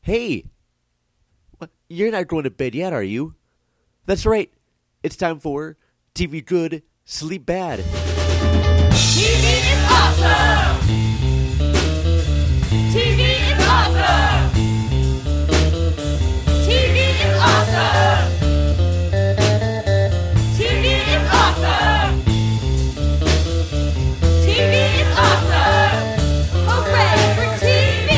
Hey, you're not going to bed yet, are you? That's right. It's time for TV Good, Sleep Bad. TV is awesome! TV is awesome! TV is awesome! TV is awesome! TV is awesome! Hooray for TV!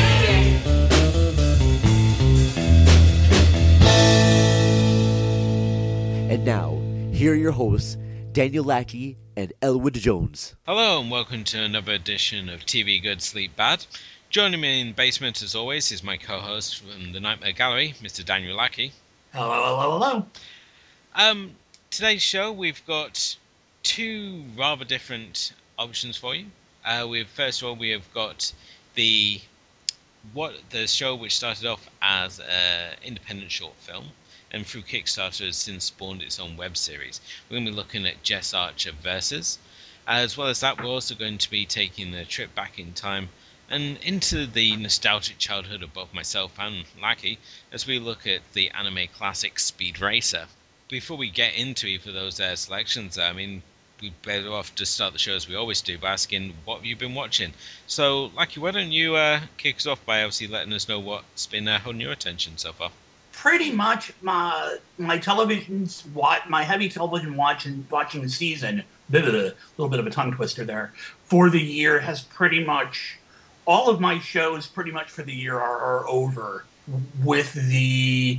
And now, here are your hosts, Daniel Lackey and Elwood Jones. Hello and welcome to another edition of TV Good Sleep Bad. Joining me in the basement as always is my co-host from the Nightmare Gallery, Mr. Daniel Lackey. Hello. Today's show we've got two rather different options for you. First of all we have got the show which started off as an independent short film and through Kickstarter has since spawned its own web series. We're going to be looking at Jess Archer Versus. As well as that, we're also going to be taking a trip back in time and into the nostalgic childhood of both myself and Lackey as we look at the anime classic Speed Racer. Before we get into either of those selections, we'd better off to start the show as we always do by asking what have you been watching. So, Lackey, why don't you kick us off by obviously letting us know what's been holding your attention so far? Pretty much my heavy television watching the season, a little bit of a tongue twister there, for the year has pretty much, all of my shows pretty much for the year are over with the,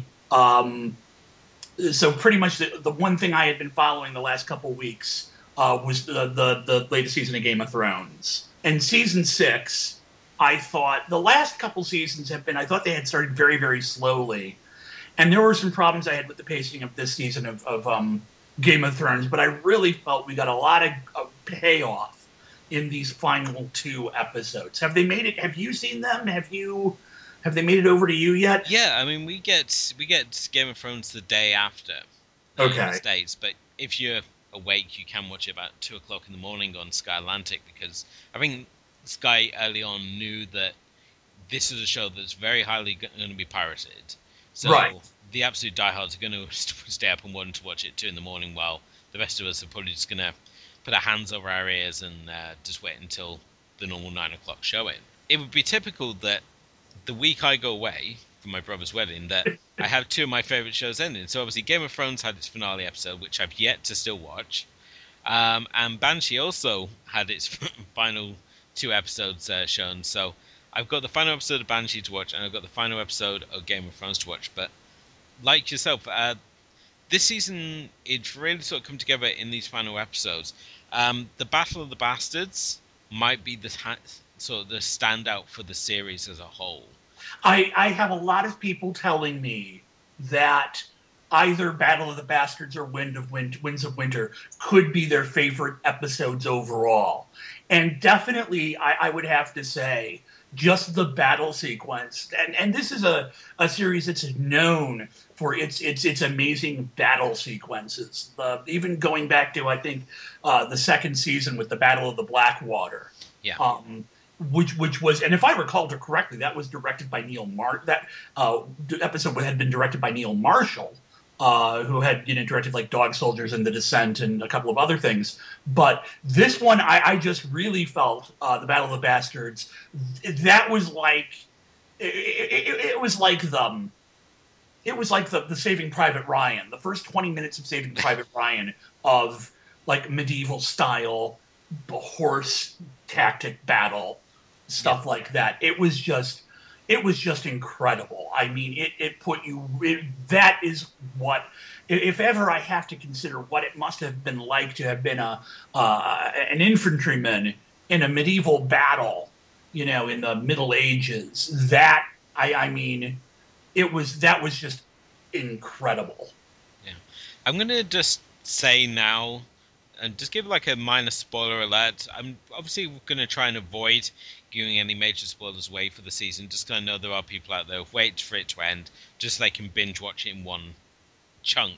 so pretty much the one thing I had been following the last couple weeks was the latest season of Game of Thrones. And season 6, I thought, the last couple seasons I thought they had started very, very slowly. And there were some problems I had with the pacing of this season of Game of Thrones, but I really felt we got a lot of payoff in these final 2 episodes. Have they made it? Have you seen them? Have they made it over to you yet? Yeah, we get Game of Thrones the day after in the States, but if you're awake, you can watch it about 2 o'clock in the morning on Sky Atlantic, because I think Sky early on knew that this is a show that's very highly going to be pirated. So right. The absolute diehards are going to stay up and want to watch it 2 in the morning, while the rest of us are probably just going to put our hands over our ears and just wait until the normal 9 o'clock showing. It would be typical that the week I go away for my brother's wedding that I have 2 of my favourite shows ending. So obviously Game of Thrones had its finale episode, which I've yet to still watch. And Banshee also had its final 2 episodes shown. So I've got the final episode of Banshee to watch, and I've got the final episode of Game of Thrones to watch. But like yourself, this season, it's really sort of come together in these final episodes. The Battle of the Bastards might be the standout for the series as a whole. I have a lot of people telling me that either Battle of the Bastards or Winds of Winter could be their favorite episodes overall. And definitely, I would have to say, just the battle sequence, and this is a series that's known for its amazing battle sequences. Even going back to, I think, the second season with the Battle of the Blackwater. Yeah. Which was, and if I recall correctly, that was directed by Neil That episode had been directed by Neil Marshall, who had directed like Dog Soldiers and The Descent and a couple of other things. But this one, I just really felt the Battle of the Bastards. That was like it was like the Saving Private Ryan. The first 20 minutes of Saving Private Ryan of like medieval style horse tactic battle stuff like that. It was just incredible. I mean, it put you. That is what, if ever I have to consider what it must have been like to have been an infantryman in a medieval battle, in the Middle Ages. That that was just incredible. Yeah, I'm gonna just say now, and just give like a minor spoiler alert. I'm obviously going to try and avoid giving any major spoilers away for the season, just because I know there are people out there who wait for it to end just so they can binge watch it in one chunk.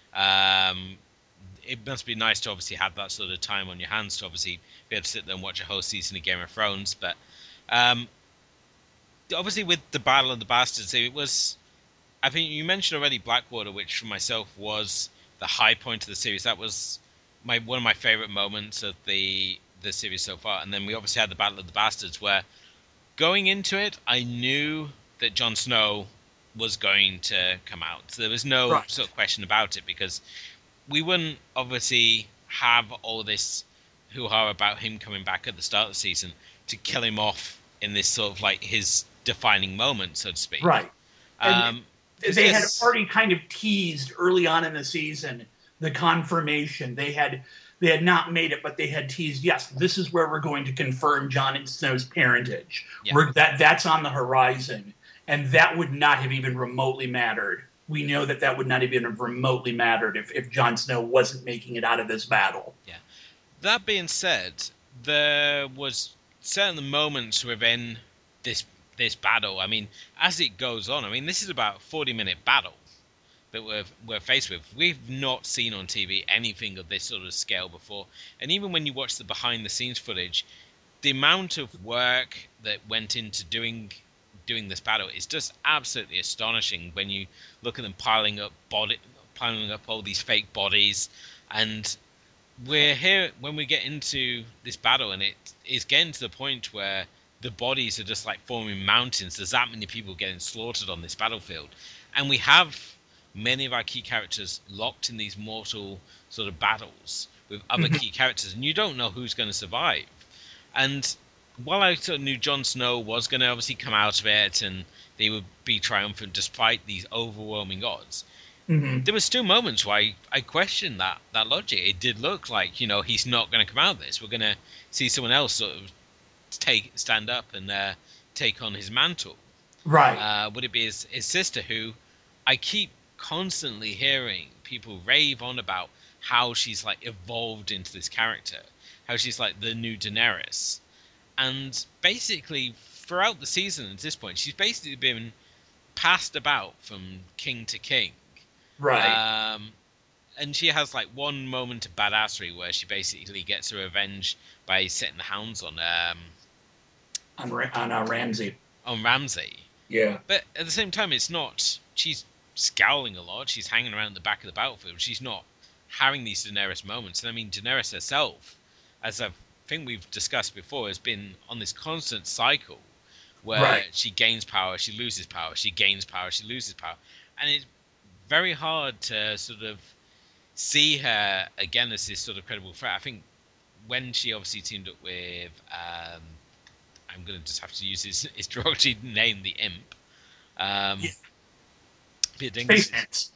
It must be nice to obviously have that sort of time on your hands to obviously be able to sit there and watch a whole season of Game of Thrones. But obviously with the Battle of the Bastards, it was. I think you mentioned already Blackwater, which for myself was the high point of the series. That was one of my favorite moments of the series so far. And then we obviously had the Battle of the Bastards, where going into it, I knew that Jon Snow was going to come out. So there was no Right. sort of question about it, because we wouldn't obviously have all this hoo-ha about him coming back at the start of the season to kill him off in this sort of like his defining moment, so to speak. Right. And Because they had yes, already kind of teased early on in the season the confirmation. They had not made it, but they had teased, yes, this is where we're going to confirm Jon Snow's parentage. yeah, That's on the horizon, and that would not have even remotely mattered. We know that would not have even remotely mattered if Jon Snow wasn't making it out of this battle. yeah. That being said, there was certain moments within this this battle. I mean, as it goes on, I mean, this is about a 40-minute battle that we're faced with. We've not seen on TV anything of this sort of scale before. And even when you watch the behind the scenes footage, the amount of work that went into doing this battle is just absolutely astonishing. When you look at them piling up all these fake bodies, and we're here when we get into this battle, and it is getting to the point where the bodies are just like forming mountains. There's that many people getting slaughtered on this battlefield, and we have many of our key characters locked in these mortal sort of battles with other key characters, and you don't know who's going to survive. And while I sort of knew Jon Snow was going to obviously come out of it and they would be triumphant despite these overwhelming odds, Mm-hmm. there were still moments where I questioned that logic. It did look like, he's not going to come out of this. We're going to see someone else sort of stand up and take on his mantle. Right. Would it be his sister, who I keep constantly hearing people rave on about how she's like evolved into this character, how she's like the new Daenerys. And basically, throughout the season at this point, she's basically been passed about from king to king. Right. Um, and she has like one moment of badassery where she basically gets her revenge by setting the hounds On Ramsay. on Ramsay. Yeah. But at the same time, it's not. She's scowling a lot. She's hanging around the back of the battlefield. She's not having these Daenerys moments. And I mean, Daenerys herself, as I think we've discussed before, has been on this constant cycle where Right. she gains power, she loses power, she gains power, she loses power, and it's very hard to sort of see her again as this sort of credible threat. I think when she obviously teamed up with, I'm going to just have to use his derogatory name, the Imp. Yeah. Peter Space Dinklage. Ants.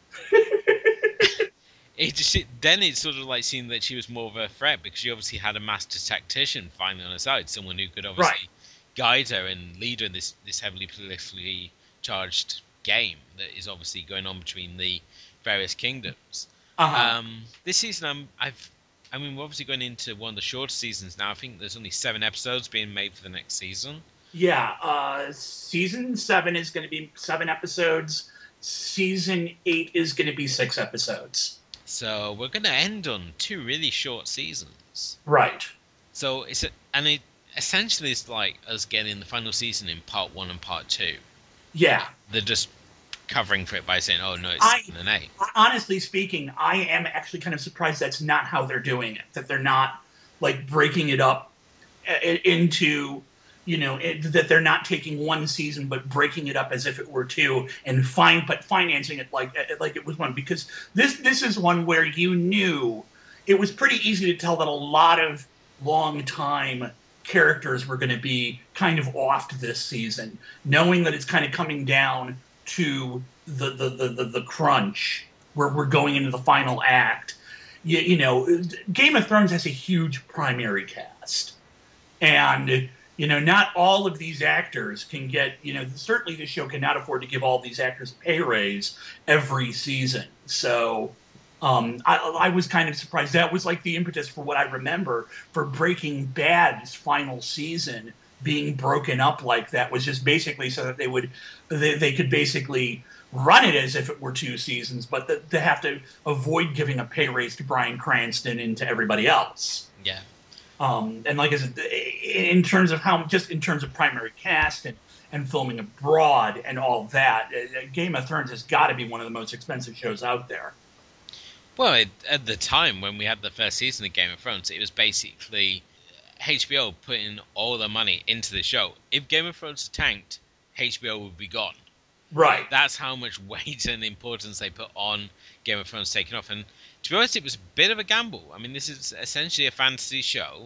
Then it sort of like seemed that she was more of a threat, because she obviously had a master tactician finally on her side, someone who could obviously Right. guide her and lead her in this heavily politically charged game that is obviously going on between the various kingdoms. Uh-huh. This season, I mean, we're obviously going into one of the shorter seasons now. I think there's only 7 episodes being made for the next season. Yeah. Season 7 is going to be 7 episodes. Season 8 is going to be 6 episodes. So we're going to end on 2 really short seasons. Right. So it essentially is like us getting the final season in part 1 and part 2. Yeah. They're just covering for it by saying, "Oh no, it's I- 7 and 8." Honestly speaking, I am actually kind of surprised that's not how they're doing it. That they're not like breaking it up into, that they're not taking one season but breaking it up as if it were 2 and financing it like it was one. Because this is one where you knew it was pretty easy to tell that a lot of long time characters were going to be kind of off this season, knowing that it's kind of coming down to the crunch where we're going into the final act. Game of Thrones has a huge primary cast, and not all of these actors can get. Certainly the show cannot afford to give all these actors a pay raise every season. So I was kind of surprised. That was like the impetus for what I remember for Breaking Bad's final season being broken up like that, was just basically so that they could basically run it as if it were 2 seasons, but they have to avoid giving a pay raise to Bryan Cranston and to everybody else. Yeah. And like I said, in terms of in terms of primary cast and filming abroad and all that, Game of Thrones has got to be one of the most expensive shows out there. Well, at the time when we had the first season of Game of Thrones, it was basically HBO putting all the money into the show. If Game of Thrones tanked, HBO would be gone. Right. That's how much weight and importance they put on Game of Thrones taking off. And to be honest, it was a bit of a gamble. I mean, this is essentially a fantasy show,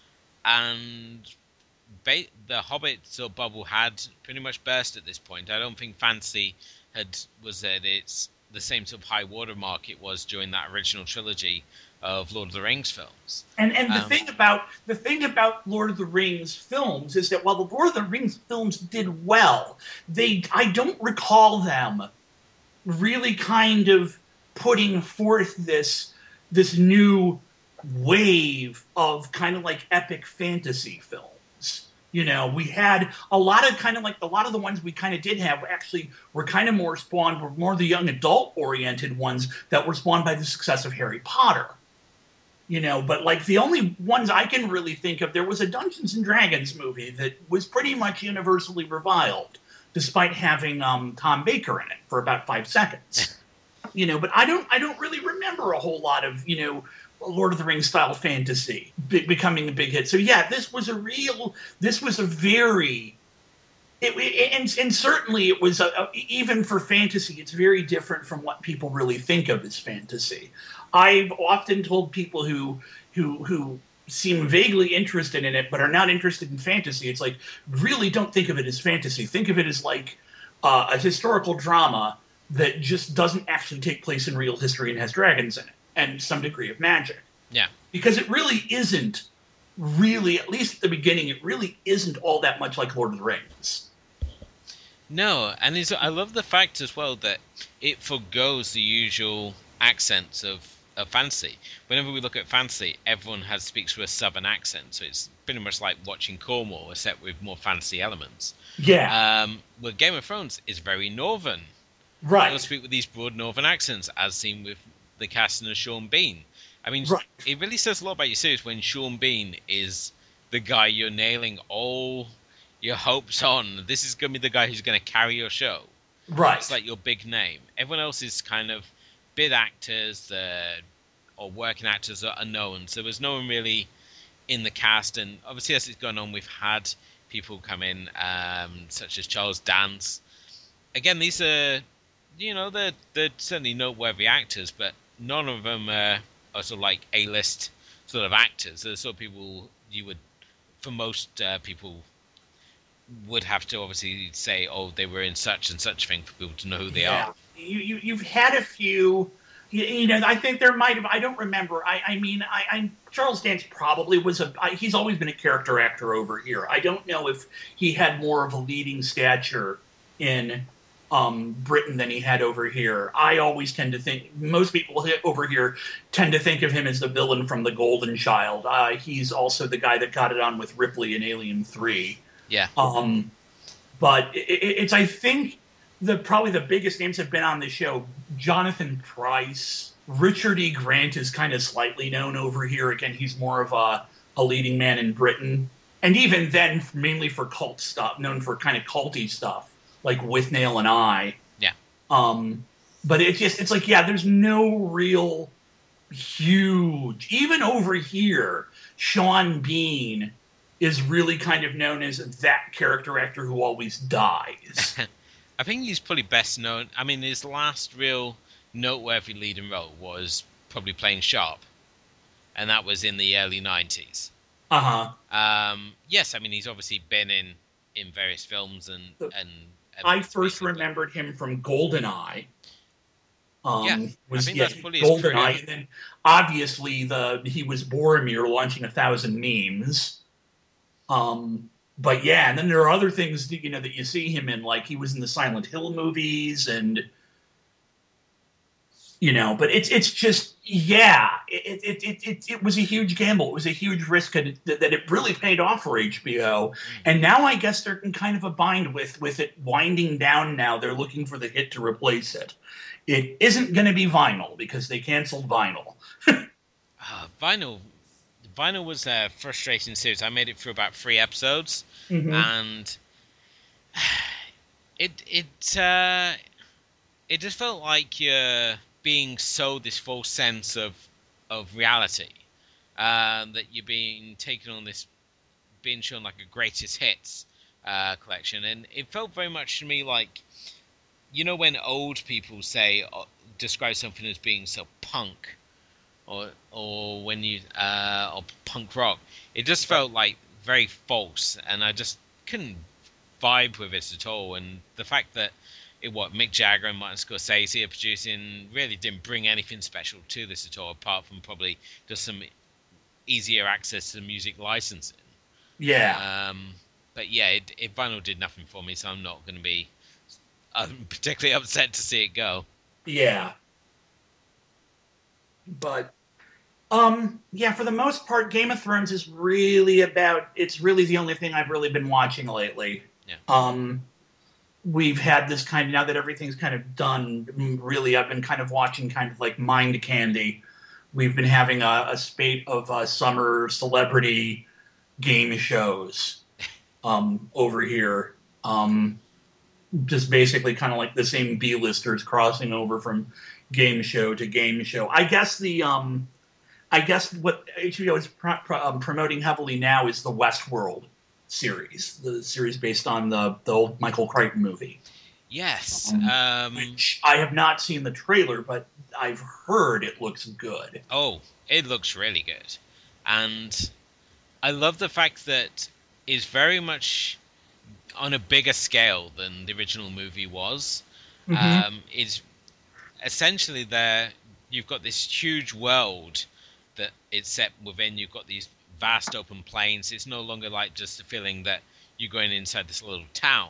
and the Hobbit sort of bubble had pretty much burst at this point. I don't think fantasy was at the same sort of high watermark it was during that original trilogy of Lord of the Rings films. And the thing about Lord of the Rings films is that while the Lord of the Rings films did well, I don't recall them really kind of putting forth this new wave of kind of like epic fantasy films. You know, we had a lot of the ones we kind of did have actually were kind of more the young adult oriented ones that were spawned by the success of Harry Potter. You know, but like the only ones I can really think of, there was a Dungeons and Dragons movie that was pretty much universally reviled, despite having Tom Baker in it for about 5 seconds. You know, but I don't really remember a whole lot of, you know, Lord of the Rings style fantasy becoming a big hit. So yeah, this was a very, and certainly it was even for fantasy, it's very different from what people really think of as fantasy. I've often told people who seem vaguely interested in it but are not interested in fantasy, it's like, really don't think of it as fantasy. Think of it as like a historical drama that just doesn't actually take place in real history and has dragons in it and some degree of magic. Yeah. Because it really isn't really, at least at the beginning, it really isn't all that much like Lord of the Rings. No, and I love the fact as well that it forgoes the usual accents of fantasy. Whenever we look at fantasy, everyone speaks with a southern accent, so it's pretty much like watching Cornwall, except with more fantasy elements. Yeah. Well, Game of Thrones is very northern. Right. They'll speak with these broad northern accents, as seen with the casting of Sean Bean. I mean, right. It really says a lot about your series when Sean Bean is the guy you're nailing all your hopes on. This is going to be the guy who's going to carry your show. Right. It's like your big name. Everyone else is kind of bid actors or working actors that are unknown. So there's no one really in the cast. And obviously, as it's gone on, we've had people come in, such as Charles Dance. Again, these are, you know, they're certainly noteworthy actors, but none of them are sort of like A-list sort of actors. They're sort of people you would, for most people, would have to obviously say, oh, they were in such and such thing for people to know who they are. You've had a few, you know, I think there might have, I don't remember. I mean, Charles Dance probably was he's always been a character actor over here. I don't know if he had more of a leading stature in Britain than he had over here. I always tend to think, most people over here tend to think of him as the villain from The Golden Child. He's also the guy that got it on with Ripley in Alien 3. Yeah. But it's I think probably the biggest names have been on the show. Jonathan Pryce, Richard E. Grant is kind of slightly known over here. Again, he's more of a leading man in Britain. And even then, mainly for cult stuff, known for kind of culty stuff, like Withnail and I. Yeah. But it's like, yeah, there's no real huge, even over here, Sean Bean is really kind of known as that character actor who always dies. I think he's probably best known. I mean, his last real noteworthy leading role was probably playing Sharp, and that was in the early 90s. Yes, I mean, he's obviously been in various films and I first remembered him from GoldenEye. I think that's probably his GoldenEye, career. and then obviously he was Boromir launching 1,000 memes. But yeah, and then there are other things that, you know, that you see him in, like he was in the Silent Hill movies, and you know, but it's just, yeah, it was a huge gamble. It was a huge risk that it really paid off for HBO. And now I guess they're in kind of a bind with it winding down now. They're looking for the hit to replace it. It isn't going to be Vinyl because they canceled Vinyl. Vinyl was a frustrating series. I made it through about 3 episodes, Mm-hmm. and it it just felt like you're being sold this false sense of reality, that you're being taken on this, being shown like a greatest hits collection, and it felt very much to me like, when old people say, describe something as being so punk, or when you or punk rock, it just felt like very false, and I just couldn't vibe with it at all. And the fact that what Mick Jagger and Martin Scorsese are producing really didn't bring anything special to this at all, apart from probably just some easier access to music licensing. Yeah. But yeah, it vinyl did nothing for me, so I'm not going to be particularly upset to see it go. Yeah. But yeah, for the most part, Game of Thrones is really about. It's really the only thing I've really been watching lately. Yeah. We've had this kind of, now that everything's kind of done. Really, I've been kind of watching kind of like mind candy. We've been having a spate of summer celebrity game shows over here. Just basically kind of like the same B-listers crossing over from game show to game show. I guess what HBO is promoting heavily now is the Westworld series, the series based on the old Michael Crichton movie. Yes. Which I have not seen the trailer, but I've heard it looks good. Oh, it looks really good, and I love the fact that it's very much on a bigger scale than the original movie was. Mm-hmm. It's essentially there. You've got this huge world that it's set within. You've got these vast open plains. It's no longer like just a feeling that you're going inside this little town.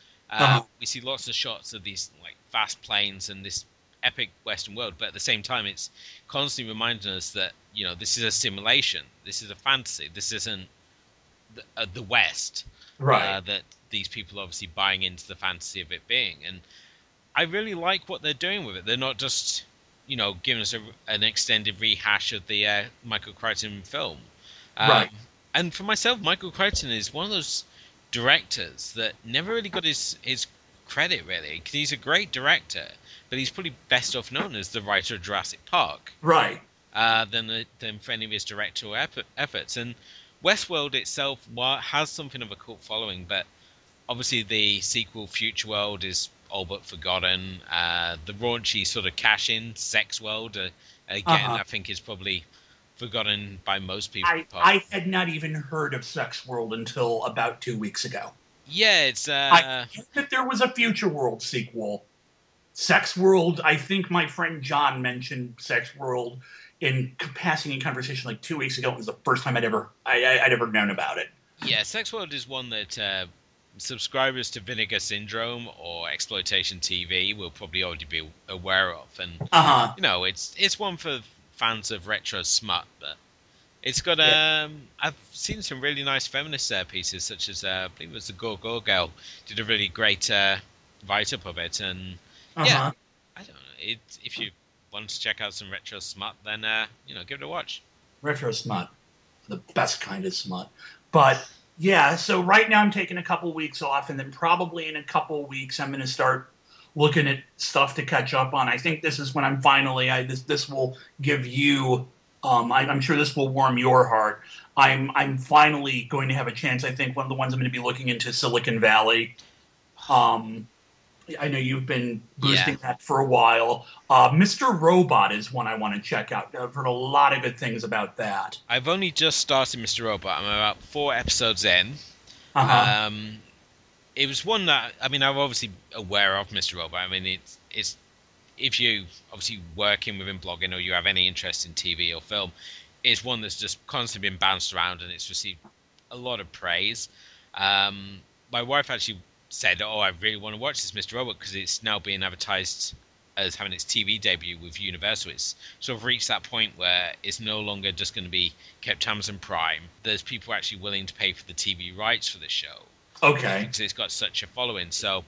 We see lots of shots of these like vast plains and this epic Western world, but at the same time, it's constantly reminding us that this is a simulation. This is a fantasy. This isn't the West. Right. That these people are obviously buying into the fantasy of it being, and I really like what they're doing with it. They're not just giving us an extended rehash of the Michael Crichton film. Right. And for myself, Michael Crichton is one of those directors that never really got his credit, really, because he's a great director, but he's probably best off known as the writer of Jurassic Park. Right. Than for any of his directorial efforts. And Westworld itself has something of a cult following, but obviously the sequel Future World is all but forgotten. The raunchy sort of cash-in Sex World, again, I think is probably forgotten by most people. I had not even heard of Sex World until about 2 weeks ago. Yeah, it's... I knew that there was a Future World sequel. Sex World, I think my friend John mentioned Sex World in passing in conversation like 2 weeks ago. It was the first time I'd ever known about it. Yeah, Sex World is one that subscribers to Vinegar Syndrome or Exploitation TV will probably already be aware of, and it's one for fans of retro smut, but it's got I've seen some really nice feminist pieces, such as I believe it was the Go Girl did a really great write-up of it, and yeah, I don't know, if you want to check out some retro smut, then give it a watch. Retro smut, the best kind of smut. But yeah, so right now I'm taking a couple weeks off, and then probably in a couple weeks I'm going to start looking at stuff to catch up on. I think this is when I'm finally. This will give you. I'm sure this will warm your heart. I'm finally going to have a chance. I think one of the ones I'm going to be looking into Silicon Valley. I know you've been boosting that for a while. Mr. Robot is one I want to check out. I've heard a lot of good things about that. I've only just started Mr. Robot. I'm about 4 episodes in. It was one that, I'm obviously aware of Mr. Robot. It's if you obviously working within blogging or you have any interest in TV or film, it's one that's just constantly been bounced around and it's received a lot of praise. My wife actually said, I really want to watch this Mr. Robot because it's now being advertised as having its TV debut with Universal. It's sort of reached that point where it's no longer just going to be kept Amazon Prime. There's people actually willing to pay for the TV rights for the show. Okay. Because it's got such a following. So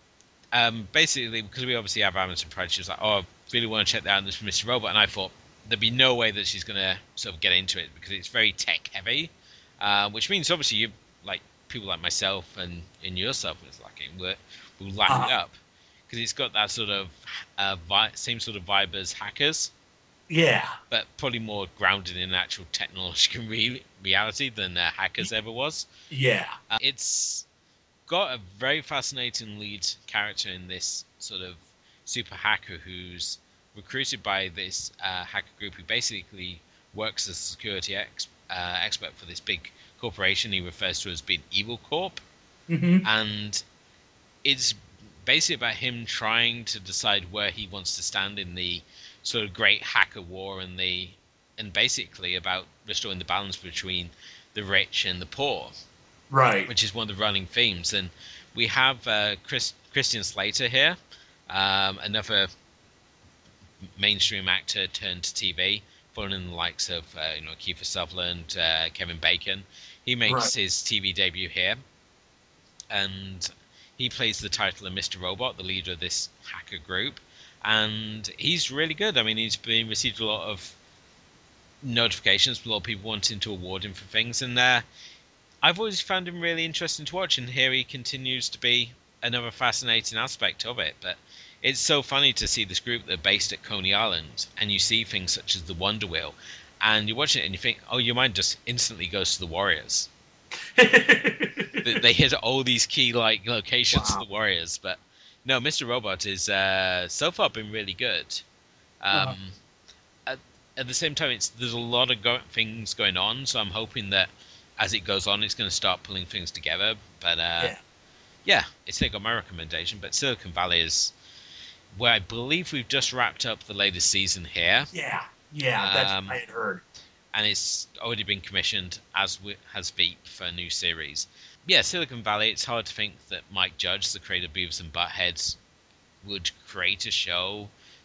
basically, because we obviously have Amazon Prime, she was like, I really want to check that out, this Mr. Robot. And I thought, there'd be no way that she's going to sort of get into it because it's very tech heavy, which means obviously you like people like myself and yourself will lap it up because it's got that sort of same sort of vibe as Hackers, Yeah. but probably more grounded in actual technological reality than Hackers ever was. Yeah. It's got a very fascinating lead character in this sort of super hacker who's recruited by this hacker group who basically works as a security expert for this big corporation he refers to as being Evil Corp. Mm-hmm. And it's basically about him trying to decide where he wants to stand in the sort of great hacker war and basically about restoring the balance between the rich and the poor. Right. Which is one of the running themes. And we have Christian Slater here, another mainstream actor turned to TV, following the likes of Kiefer Sutherland, Kevin Bacon. He makes his TV debut here, and he plays the title of Mr. Robot, the leader of this hacker group, and he's really good. I mean, he's received a lot of notifications, a lot of people wanting to award him for things, and I've always found him really interesting to watch, and here he continues to be another fascinating aspect of it. But it's so funny to see this group that are based at Coney Island, and you see things such as the Wonder Wheel, and you watch it and you think, oh, your mind just instantly goes to the Warriors. They hit all these key locations of the Warriors, but no, Mr. Robot is so far been really good. At the same time, there's a lot of things going on, so I'm hoping that as it goes on, it's going to start pulling things together. But yeah, it's still got my recommendation. But Silicon Valley is where I believe we've just wrapped up the latest season here. Yeah, that's what I had heard. And it's already been commissioned, as has Veep, for a new series. Yeah, Silicon Valley, it's hard to think that Mike Judge, the creator of Beavis and Butthead, would create a show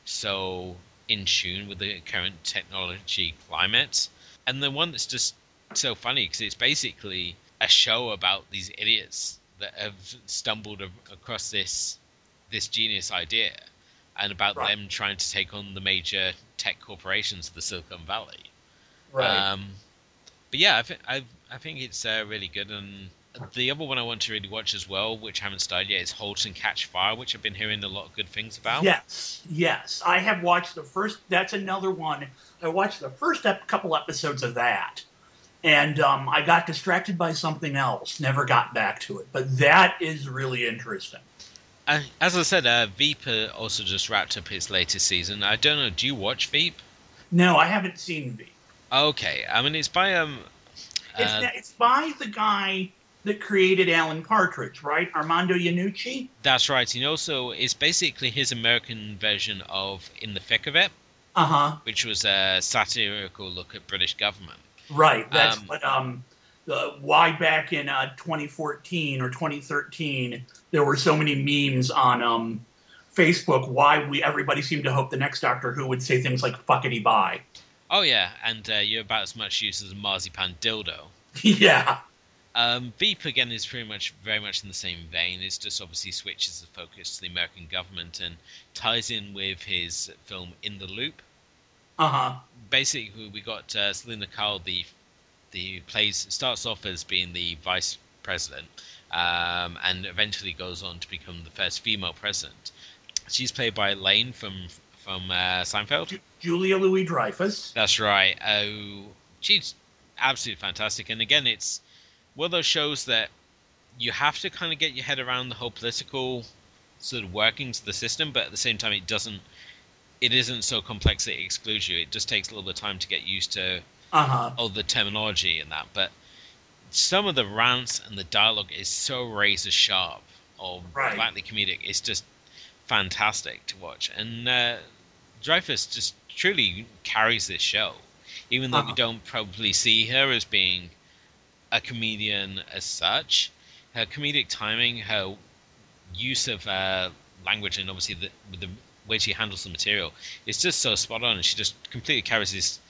so in tune with the current technology climate. And the one that's just so funny because it's basically a show about these idiots that have stumbled across this genius idea and about them trying to take on the major tech corporations of the Silicon Valley. Right. But yeah, I think it's really good. And the other one I want to really watch as well, which I haven't started yet, is Halt and Catch Fire, which I've been hearing a lot of good things about. Yes. I have watched the first. That's another one. I watched the first couple episodes of that. And I got distracted by something else. Never got back to it. But that is really interesting. As I said, Veep also just wrapped up its latest season. I don't know, do you watch Veep? No, I haven't seen Veep. Okay, I mean, it's by... it's by the guy that created Alan Partridge, right? Armando Iannucci? That's right. And also, it's basically his American version of In the Thick of It. Which was a satirical look at British government. Right. That's what. Why back in 2014 or 2013 there were so many memes on Facebook. Why everybody seemed to hope the next Doctor Who would say things like "fuckity bye." Oh yeah, and you're about as much use as a marzipan dildo. Yeah. Veep again is very much in the same vein. It just obviously switches the focus to the American government and ties in with his film In the Loop. Basically, we got Selina Kyle, the starts off as being the vice president, and eventually goes on to become the first female president. She's played by Elaine from Seinfeld. Julia Louis-Dreyfus. That's right. She's absolutely fantastic. And again, it's one of those shows that you have to kind of get your head around the whole political sort of workings of the system, but at the same time, it isn't so complex that it excludes you. It just takes a little bit of time to get used to all the terminology and that. But some of the rants and the dialogue is so razor sharp or flatly comedic. It's just fantastic to watch. And Dreyfus just truly carries this show, even though we don't probably see her as being a comedian as such. Her comedic timing, her use of language, and obviously with the way she handles the material, it's just so spot on, and she just completely carries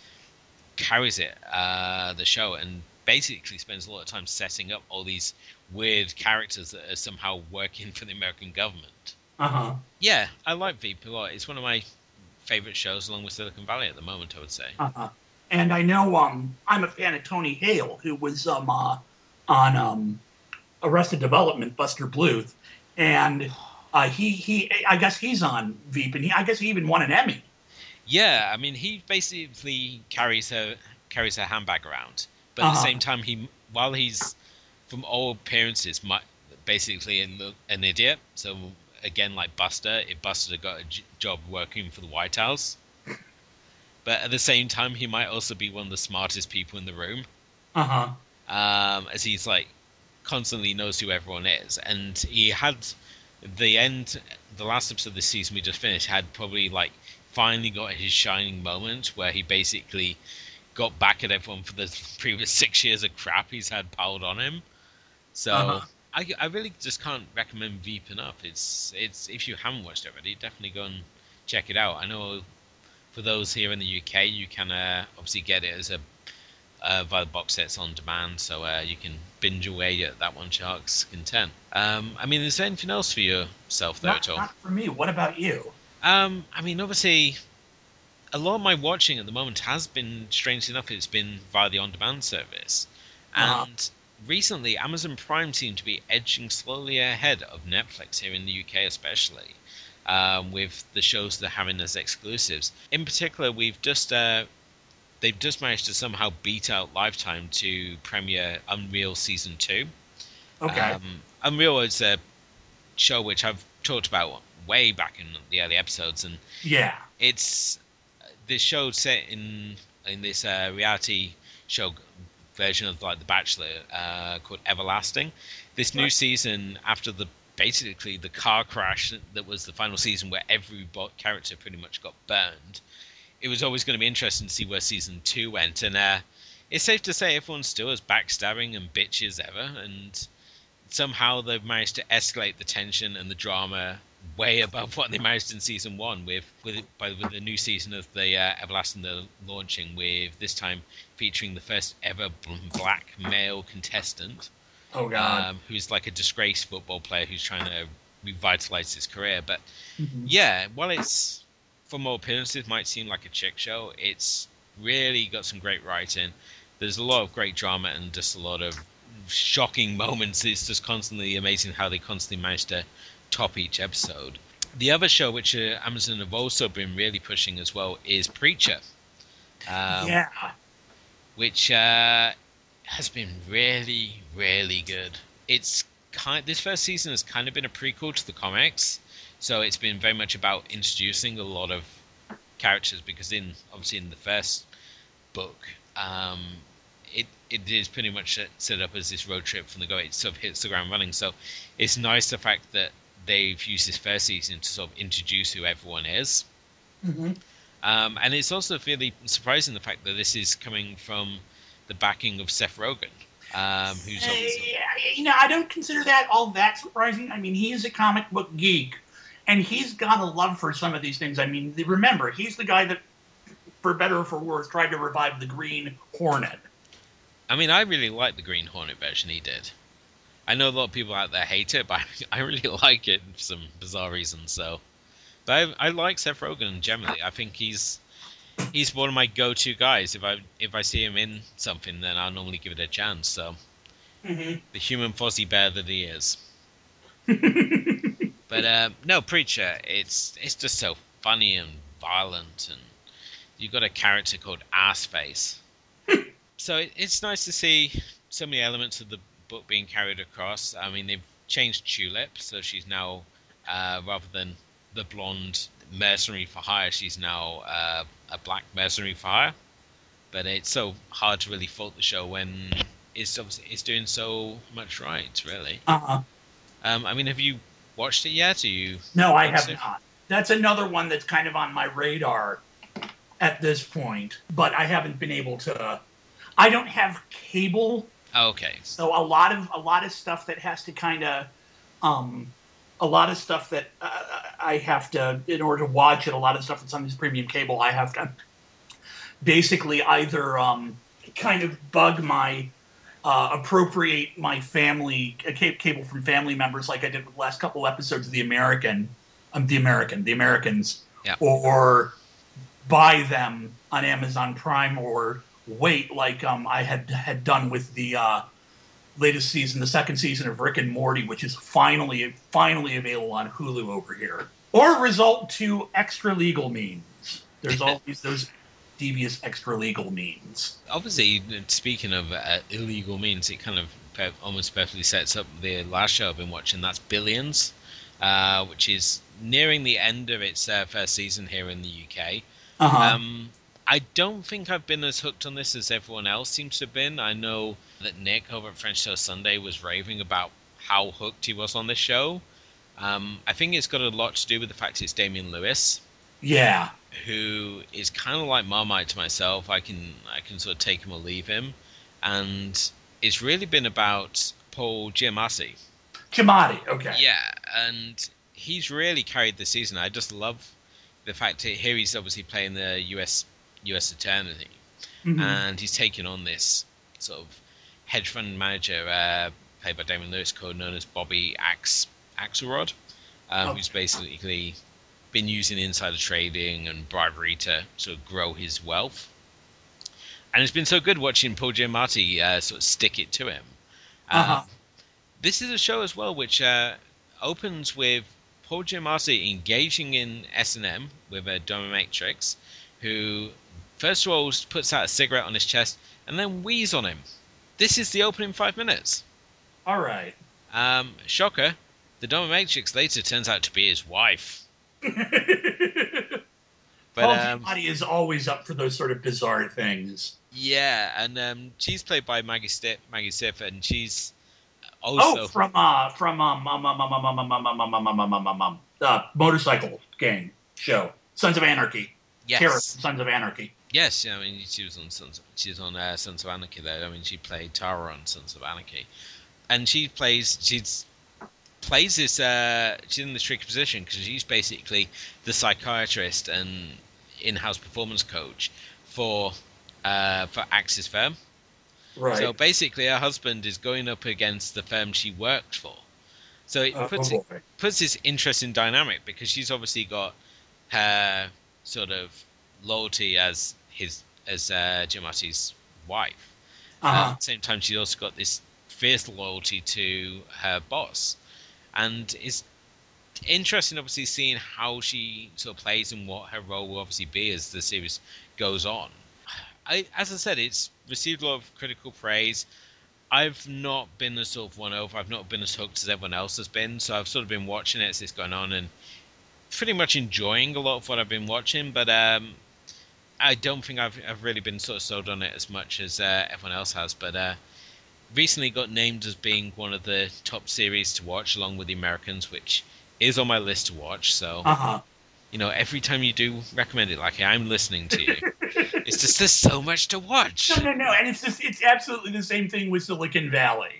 it, the show, and basically spends a lot of time setting up all these weird characters that are somehow working for the American government. Uh-huh. Yeah, I like Veep a lot. It's one of my favorite shows along with Silicon Valley at the moment, I would say. Uh-huh. And I know I'm a fan of Tony Hale, who was on Arrested Development, Buster Bluth, and he I guess he's on Veep, and I guess he even won an Emmy. Yeah, I mean, he basically carries her handbag around, but at the same time, while he's from all appearances, basically an idiot. So again, like Buster, if Buster had got a job working for the White House, but at the same time, he might also be one of the smartest people in the room. As he's like constantly knows who everyone is, and he had the last episode of this season we just finished had probably like finally got his shining moment where he basically got back at everyone for the previous 6 years of crap he's had piled on him. So I really just can't recommend Veep enough. It's if you haven't watched it already, definitely go and check it out. I know for those here in the UK, you can obviously get it as a via the box sets on demand, so you can binge away at that one shark's content. I mean, is there anything else for yourself there at all? Not for me. What about you? I mean, obviously, a lot of my watching at the moment has been, strangely enough, it's been via the on-demand service. And recently, Amazon Prime seemed to be edging slowly ahead of Netflix here in the UK especially, with the shows they're having as exclusives. In particular, they've just managed to somehow beat out Lifetime to premiere Unreal Season 2. Okay. Unreal is a show which I've talked about way back in the early episodes, and yeah, it's this show set in this reality show version of like The Bachelor called Everlasting. This new season, after basically the car crash that was the final season where every character pretty much got burned, it was always going to be interesting to see where season 2 went, and it's safe to say everyone's still as backstabbing and bitchy as ever, and somehow they've managed to escalate the tension and the drama way above what they managed in season 1 with the new season of the Everlasting they're launching, with this time featuring the first ever black male contestant. Oh God. Who's like a disgraced football player who's trying to revitalize his career. But yeah, while it's from all appearances might seem like a chick show, it's really got some great writing. There's a lot of great drama and just a lot of shocking moments. It's just constantly amazing how they constantly manage to top each episode. The other show which Amazon have also been really pushing as well is Preacher. Which has been really, really good. It's this first season has kind of been a prequel to the comics, so it's been very much about introducing a lot of characters, because obviously in the first book, it is pretty much set up as this road trip from the go. It sort of hits the ground running. So it's nice the fact that they've used this first season to sort of introduce who everyone is. And it's also really surprising the fact that this is coming from the backing of Seth Rogen, who's obviously... I don't consider that all that surprising. I mean, he is a comic book geek, and he's got a love for some of these things. I mean, remember, he's the guy that, for better or for worse, tried to revive the Green Hornet. I mean, I really like the Green Hornet version he did. I know a lot of people out there hate it, but I really like it for some bizarre reasons. So, but I like Seth Rogen generally. I think he's one of my go-to guys. If I see him in something, then I'll normally give it a chance. So, the human Fozzie Bear that he is. But no, Preacher, it's just so funny and violent, and you've got a character called Assface. So it's nice to see so many elements of the book being carried across. I mean, they've changed Tulip, so she's now, rather than the blonde mercenary for hire, she's now a black mercenary for hire. But it's so hard to really fault the show when it's doing so much right, really. I mean, have you watched it yet? No, I have not. That's another one that's kind of on my radar at this point, but I haven't been able to. I don't have cable. Okay. So a lot of stuff that has to kind of, a lot of stuff that I have to, in order to watch it, a lot of stuff that's on this premium cable, I have to basically either kind of bug my, appropriate my family, cable from family members, like I did with the last couple episodes of The Americans, Yeah. or buy them on Amazon Prime or wait, like I had done with the latest season, the second season of Rick and Morty, which is finally available on Hulu over here, or result to extra legal means. There's always those devious extra legal means. Obviously, speaking of illegal means, it kind of almost perfectly sets up the last show I've been watching. That's Billions, which is nearing the end of its first season here in the UK. I don't think I've been as hooked on this as everyone else seems to have been. I know that Nick over at French Toast Sunday was raving about how hooked he was on this show. I think it's got a lot to do with the fact it's Damian Lewis. Yeah. Who is kind of like Marmite to myself. I can sort of take him or leave him. And it's really been about Paul Giamatti. Giamatti, okay. Yeah, and he's really carried the season. I just love the fact that here he's obviously playing the US attorney, and he's taking on this sort of hedge fund manager played by Damon Lewis, known as Bobby Axelrod, who's basically been using insider trading and bribery to sort of grow his wealth. And it's been so good watching Paul Giamatti sort of stick it to him. This is a show as well which opens with Paul Giamatti engaging in S&M with a dominatrix who first of all puts out a cigarette on his chest and then wheezes on him. This is the opening 5 minutes. All right. Shocker, the dominatrix later turns out to be his wife. Paul Giamatti is always up for those sort of bizarre things. Yeah, and she's played by Maggie Stiff, and she's also from motorcycle gang show, Sons of Anarchy. Yes, Kara, Sons of Anarchy. Yes, I mean she was on Sons of Anarchy there. I mean she played Tara on Sons of Anarchy, and she plays this. She's in this tricky position because she's basically the psychiatrist and in-house performance coach for Axe's firm. Right. So basically, her husband is going up against the firm she worked for. So it puts this interesting dynamic because she's obviously got her sort of loyalty as Giamatti's wife. At the same time, she's also got this fierce loyalty to her boss. And it's interesting, obviously, seeing how she sort of plays and what her role will obviously be as the series goes on. As I said, it's received a lot of critical praise. I've not been as sort of won over. I've not been as hooked as everyone else has been. So I've sort of been watching it as it's going on and pretty much enjoying a lot of what I've been watching. But I don't think I've really been sort of sold on it as much as everyone else has. But recently got named as being one of the top series to watch along with The Americans, which is on my list to watch. So, you know, every time you do recommend it, like I'm listening to you. It's just there's so much to watch. No, and it's absolutely the same thing with Silicon Valley.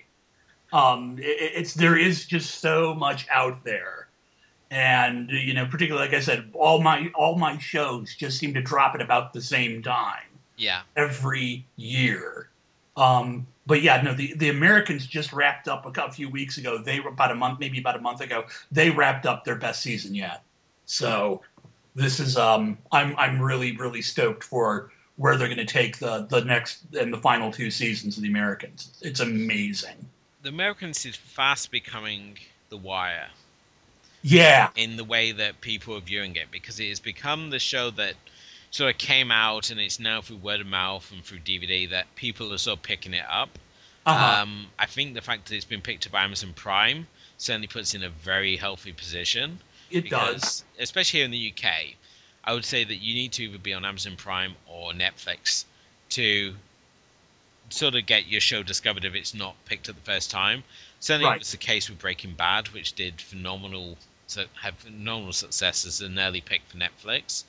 There is just so much out there, and you know, particularly like I said, all my shows just seem to drop at about the same time. Yeah. Every year. But yeah, no, the Americans just wrapped up a few weeks ago. They were about a month ago. They wrapped up their best season yet. So this is I'm really, really stoked for where they're going to take the next and the final two seasons of The Americans. It's amazing. The Americans is fast becoming The Wire. Yeah. In the way that people are viewing it, because it has become the show that sort of came out and it's now through word of mouth and through DVD that people are sort of picking it up. I think the fact that it's been picked up by Amazon Prime certainly puts it in a very healthy position. It does. Especially here in the UK, I would say that you need to either be on Amazon Prime or Netflix to sort of get your show discovered if it's not picked up the first time. Certainly it was the case with Breaking Bad, which did phenomenal success as an early pick for Netflix.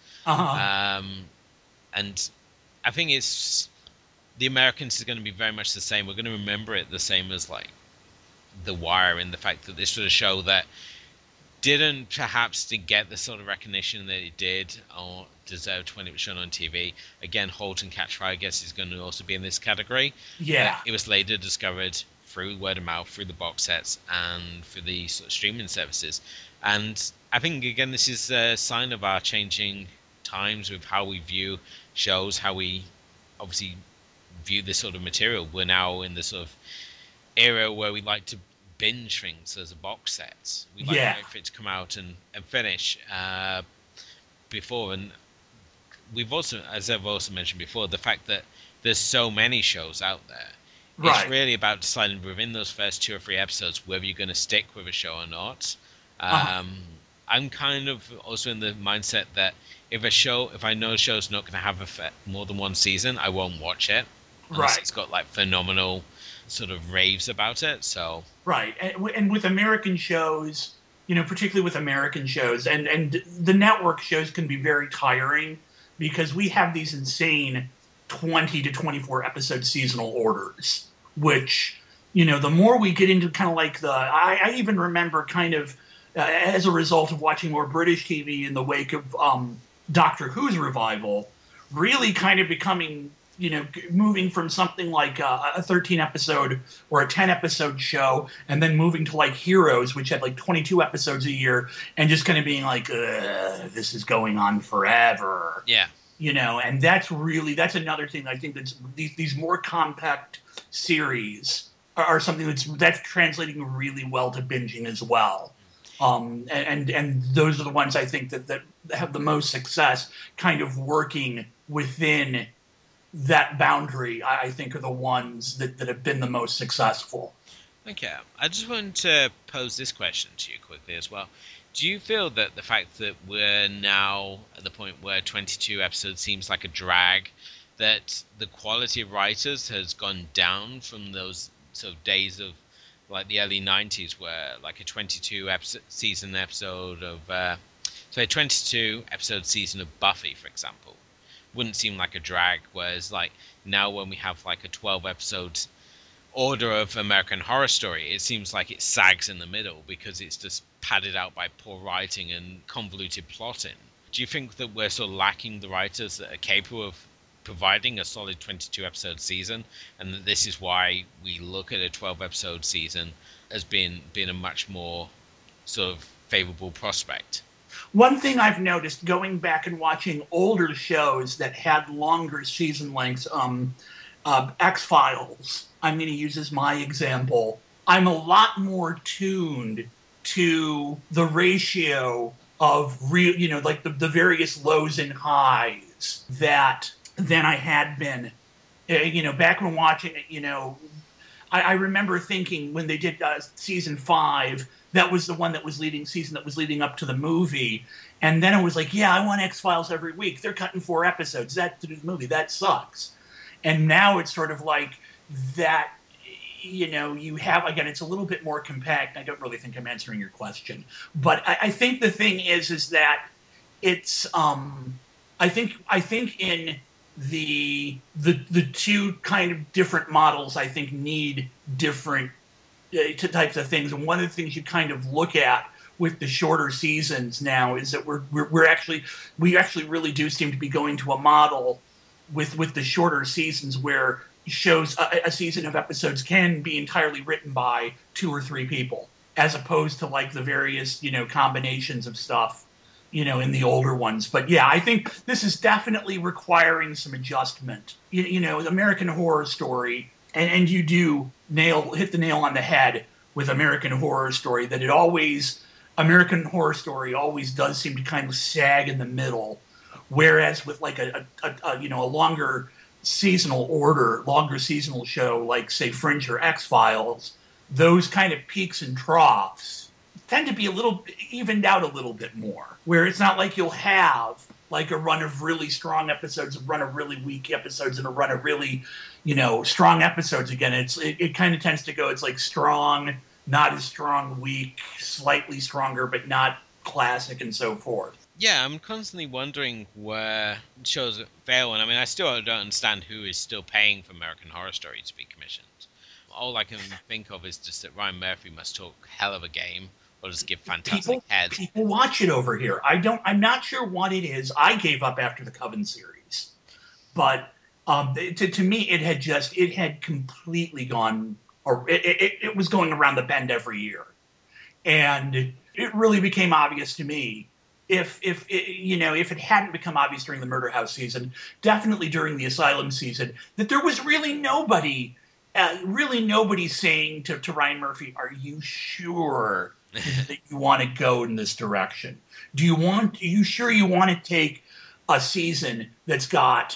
And I think it's The Americans is going to be very much the same. We're going to remember it the same as like The Wire, in the fact that this was a show that didn't perhaps get the sort of recognition that it did or deserved when it was shown on TV. Again, Halt and Catch Fire, I guess, is going to also be in this category. Yeah. It was later discovered through word of mouth, through the box sets, and through the sort of streaming services. And I think, again, this is a sign of our changing times with how we view shows, how we obviously view this sort of material. We're now in the sort of era where we like to binge things as a box set. We like to wait for it to come out and finish before. And we've also, as I've also mentioned before, the fact that there's so many shows out there. Right. It's really about deciding within those first 2 or 3 episodes whether you're going to stick with a show or not. I'm kind of also in the mindset that if I know a show's not going to have more than 1 season, I won't watch it unless it's got like phenomenal sort of raves about it. So right, and with American shows, particularly with American shows, and the network shows can be very tiring because we have these insane 20 to 24 episode seasonal orders, which the more we get into kind of like I even remember kind of as a result of watching more British TV in the wake of Doctor Who's revival, really kind of becoming, moving from something like a 13 episode or a 10 episode show, and then moving to like Heroes, which had like 22 episodes a year, and just kind of being like, this is going on forever. Yeah. And that's another thing I think that's these more compact series are something that's translating really well to binging as well. And those are the ones I think that have the most success kind of working within that boundary. I think are the ones that have been the most successful. Okay. I just wanted to pose this question to you quickly as well. Do you feel that the fact that we're now at the point where 22 episodes seems like a drag, that the quality of writers has gone down from those sort of days of like the early 90s where like a 22 season episode of a 22 episode season of Buffy, for example, wouldn't seem like a drag, whereas like now when we have like a 12 episode order of American Horror Story, it seems like it sags in the middle because it's just padded out by poor writing and convoluted plotting. Do you think that we're sort of lacking the writers that are capable of providing a solid 22 episode season, and that this is why we look at a 12 episode season as being a much more sort of favorable prospect? One thing I've noticed going back and watching older shows that had longer season lengths, X-Files, I'm going to use as my example, I'm a lot more tuned to the ratio of real, like the various lows and highs than I had been, back when watching it, I remember thinking when they did season 5, that was the one that was leading up to the movie. And then it was like, yeah, I want X-Files every week. They're cutting 4 episodes. That to do the movie, that sucks. And now it's sort of like that, you have, again, it's a little bit more compact. I don't really think I'm answering your question. But I think the thing is that it's, I think in the two kind of different models, I think, need different types of things. And one of the things you kind of look at with the shorter seasons now is that we actually really do seem to be going to a model with the shorter seasons where shows a season of episodes can be entirely written by 2 or 3 people, as opposed to like the various combinations of stuff in the older ones. But yeah, I think this is definitely requiring some adjustment. American Horror Story, and you do hit the nail on the head with American Horror Story, that American Horror Story always does seem to kind of sag in the middle, whereas with like a longer seasonal show like, say, Fringe or X-Files, those kind of peaks and troughs tend to be a little evened out a little bit more, where it's not like you'll have like a run of really strong episodes, a run of really weak episodes, and a run of really, strong episodes again. It kind of tends to go, it's like strong, not as strong, weak, slightly stronger, but not classic, and so forth. Yeah, I'm constantly wondering where shows fail, and I mean, I still don't understand who is still paying for American Horror Story to be commissioned. All I can think of is just that Ryan Murphy must talk hell of a game, or just give fantastic heads. People watch it over here. I'm not sure what it is. I gave up after the Coven series, but to me, it had completely gone, or it was going around the bend every year, and it really became obvious to me if it hadn't become obvious during the Murder House season, definitely during the Asylum season, that there was really nobody saying to Ryan Murphy, "Are you sure that you want to go in this direction? Are you sure you want to take a season that's got,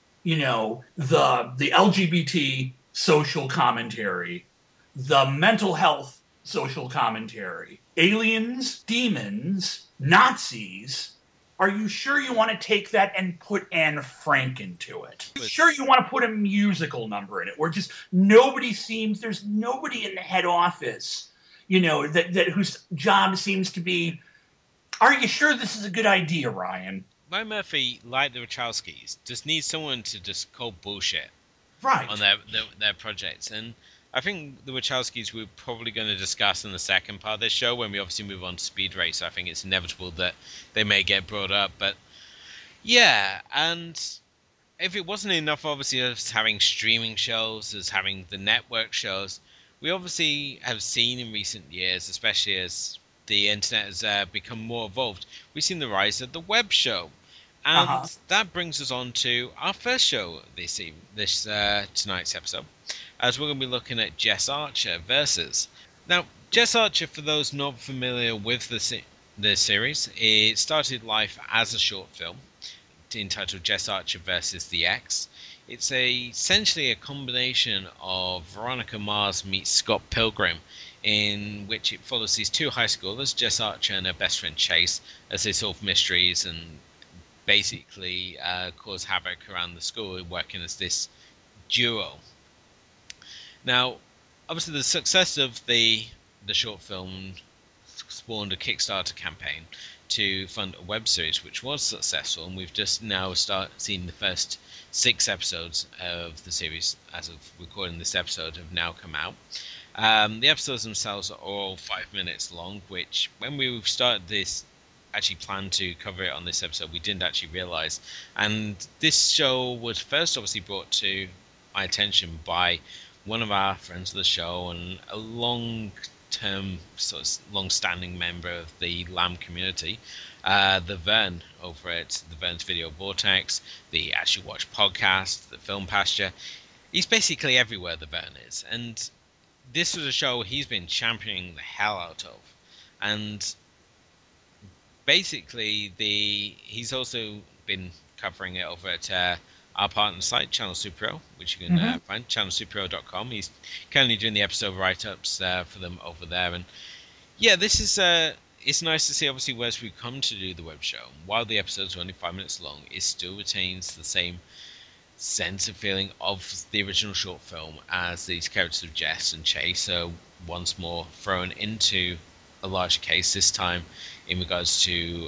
the LGBT social commentary, the mental health social commentary, aliens, demons, Nazis? Are you sure you want to take that and put Anne Frank into it? Are you sure you want to put a musical number in it? Where just there's nobody in the head office, that whose job seems to be, are you sure this is a good idea, Ryan?" Ryan Murphy, like the Wachowskis, just needs someone to just call bullshit Right. on their projects. And I think the Wachowskis we're probably going to discuss in the second part of this show when we obviously move on to Speed Race. I think it's inevitable that they may get brought up. But yeah, and if it wasn't enough, obviously, as having streaming shows, as having the network shows, we obviously have seen in recent years, especially as the internet has become more evolved, we've seen the rise of the web show. And that brings us on to our first show this tonight's episode, as we're going to be looking at Jess Archer versus. Now, Jess Archer, for those not familiar with the series, it started life as a short film entitled Jess Archer versus the X. It's essentially a combination of Veronica Mars meets Scott Pilgrim, in which it follows these two high schoolers, Jess Archer and her best friend Chase, as they solve mysteries and basically cause havoc around the school, working as this duo. Now, obviously, the success of the short film spawned a Kickstarter campaign to fund a web series, which was successful, and we've just now seen the first 6 episodes of the series, as of recording this episode, have now come out. The episodes themselves are all 5 minutes long, which when we started this, actually planned to cover it on this episode, we didn't actually realize. And this show was first obviously brought to my attention by one of our friends of the show and a long-term, sort of long-standing member of the LAM community, the Vern over at the Vern's Video Vortex, the Actually Watch podcast, the Film Pasture. He's basically everywhere, the Vern is. And this was a show he's been championing the hell out of. And basically, he's also been covering it over at our partner site, Channel Supero, which you can find, channelsupero.com. He's currently doing the episode write-ups for them over there. And yeah, this is it's nice to see, obviously, whereas we've come to do the web show, while the episodes are only 5 minutes long, it still retains the same sense of feeling of the original short film, as these characters of Jess and Chase are once more thrown into a larger case, this time in regards to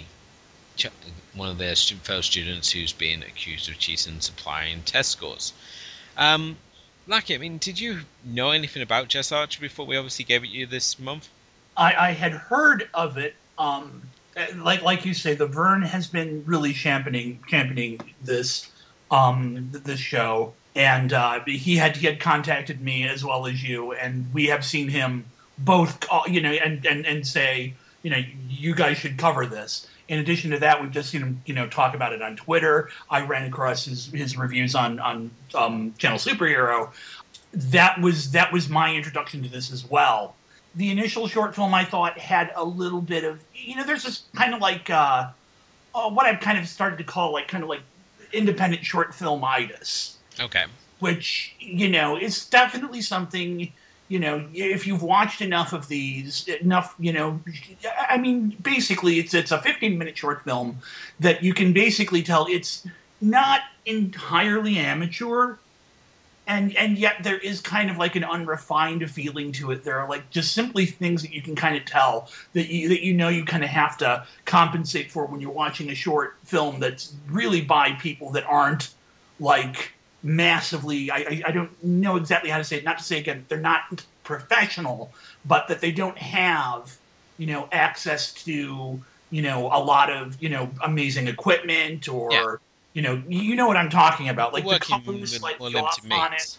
one of their fellow students who's being accused of cheating and supplying test scores. Lucky, I mean, did you know anything about Jess Archer before we obviously gave it you this month? I had heard of it. Like you say, the Vern has been really championing this this show, and he had contacted me as well as you, and we have seen him both, and say, you guys should cover this. In addition to that, we've just seen him, talk about it on Twitter. I ran across his reviews on Channel Superhero. That was my introduction to this as well. The initial short film, I thought, had a little bit of, there's this kind of like what I've kind of started to call like independent short filmitis. Okay. Which, is definitely something, if you've watched enough of these, I mean, basically it's a 15-minute short film that you can basically tell it's not entirely amateur, and yet there is kind of like an unrefined feeling to it. There are like just simply things that you can kind of tell that you kind of have to compensate for when you're watching a short film that's really by people that aren't like massively, I don't know exactly how to say it, not to say again they're not professional, but that they don't have access to a lot of amazing equipment, or you know what I'm talking about, like the colors like off on it.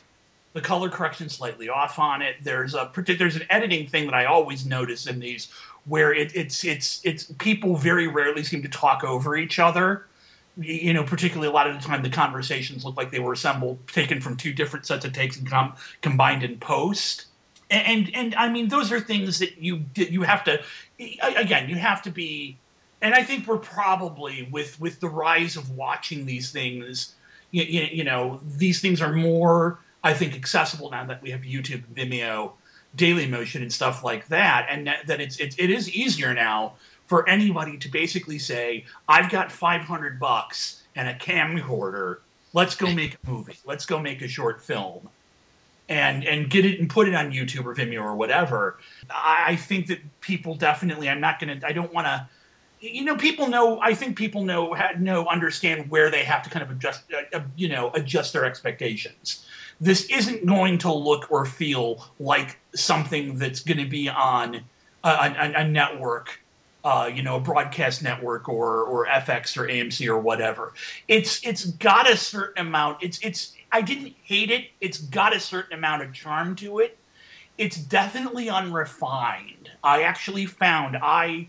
The color correction slightly off on it. There's an editing thing that I always notice in these where it's people very rarely seem to talk over each other. You know, particularly a lot of the time the conversations look like they were assembled, taken from two different sets of takes and combined in post. And I mean, those are things that you have to, again, you have to be. And I think we're probably with the rise of watching these things, you know, these things are more, I think, accessible now that we have YouTube, Vimeo, Daily Motion, and stuff like that, and that it is easier now for anybody to basically say, I've got $500 and a camcorder. Let's go make a movie. Let's go make a short film, and get it and put it on YouTube or Vimeo or whatever. I think that people definitely. I don't want to. You know, people know. I think people understand where they have to kind of adjust their expectations. This isn't going to look or feel like something that's going to be on a network, a broadcast network or FX or AMC or whatever. It's got a certain amount. I didn't hate it. It's got a certain amount of charm to it. It's definitely unrefined. I actually found I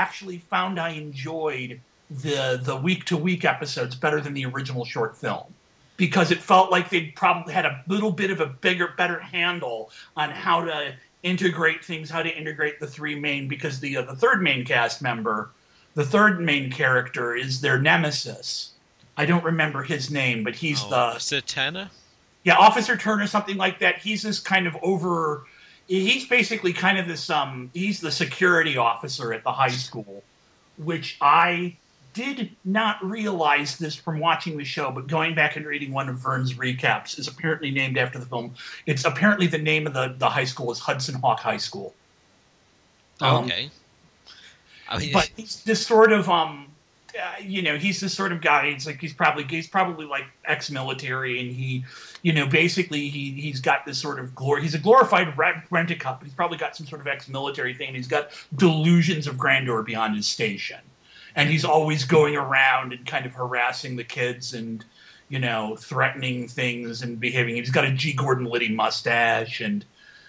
enjoyed the week to week episodes better than the original short film, because it felt like they'd probably had a little bit of a better handle on how to integrate things, how to integrate the three main, because the third main cast member, the third main character is their nemesis. I don't remember his name, but he's Officer Turner? Yeah, Officer Turner, something like that. He's this kind of he's basically kind of this, he's the security officer at the high school, which I did not realize this from watching the show, but going back and reading one of Vern's recaps, is apparently named after the film. It's apparently the name of the high school is Hudson Hawk High School. Okay. But he's this sort of, he's this sort of guy. It's like he's probably like ex-military, and he, basically he's got this sort of he's a glorified rent-a-cup, but he's probably got some sort of ex-military thing, and he's got delusions of grandeur beyond his station. And he's always going around and kind of harassing the kids and, threatening things and behaving. He's got a G. Gordon Liddy mustache, and,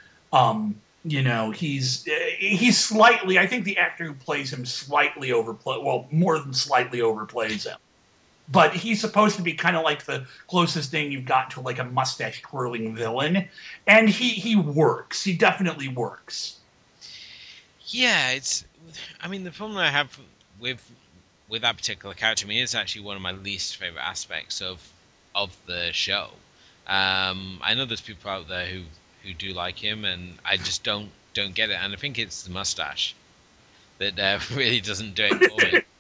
he's slightly. I think the actor who plays him more than slightly overplays him. But he's supposed to be kind of like the closest thing you've got to like a mustache twirling villain, and he works. He definitely works. Yeah, the problem I have with that particular character, it's actually one of my least favorite aspects of the show. I know there's people out there who do like him, and I just don't get it. And I think it's the mustache that really doesn't do it for me.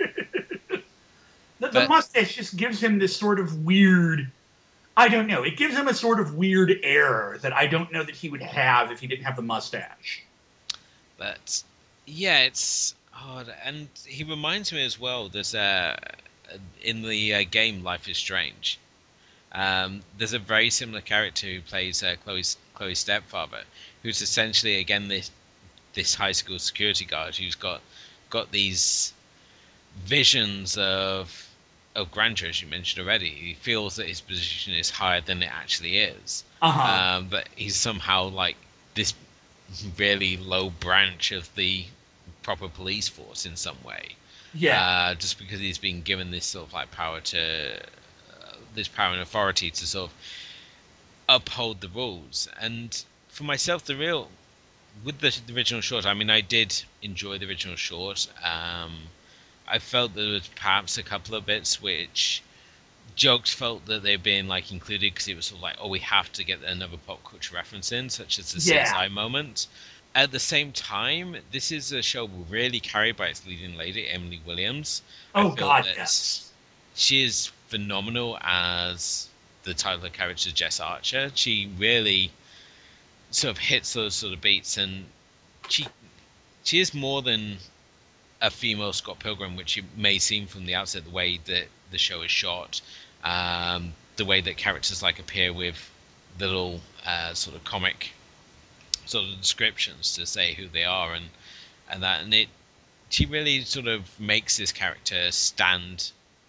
The mustache just gives him this sort of weird. I don't know. It gives him a sort of weird air that I don't know that he would have if he didn't have the mustache. But yeah, it's odd, and he reminds me as well. There's in the game Life is Strange. There's a very similar character who plays Chloe's stepfather, who's essentially again this high school security guard who's got these visions of grandeur, as you mentioned already. He feels that his position is higher than it actually is. But he's somehow like this really low branch of the proper police force in some way. Yeah. Just because he's been given this sort of like power and authority to sort of uphold the rules. And for myself, with the original short, I did enjoy the original short. I felt there was perhaps a couple of bits which jokes felt that they'd been like included because it was sort of like, oh, we have to get another pop culture reference in, such as the CSI moment. At the same time, this is a show really carried by its leading lady, Emily Williams. Oh God, yes. She is phenomenal as the title character, Jess Archer. She really sort of hits those sort of beats, and she is more than a female Scott Pilgrim, which it may seem from the outset, the way that the show is shot, the way that characters like appear with little sort of comic sort of descriptions to say who they are and she really sort of makes this character stand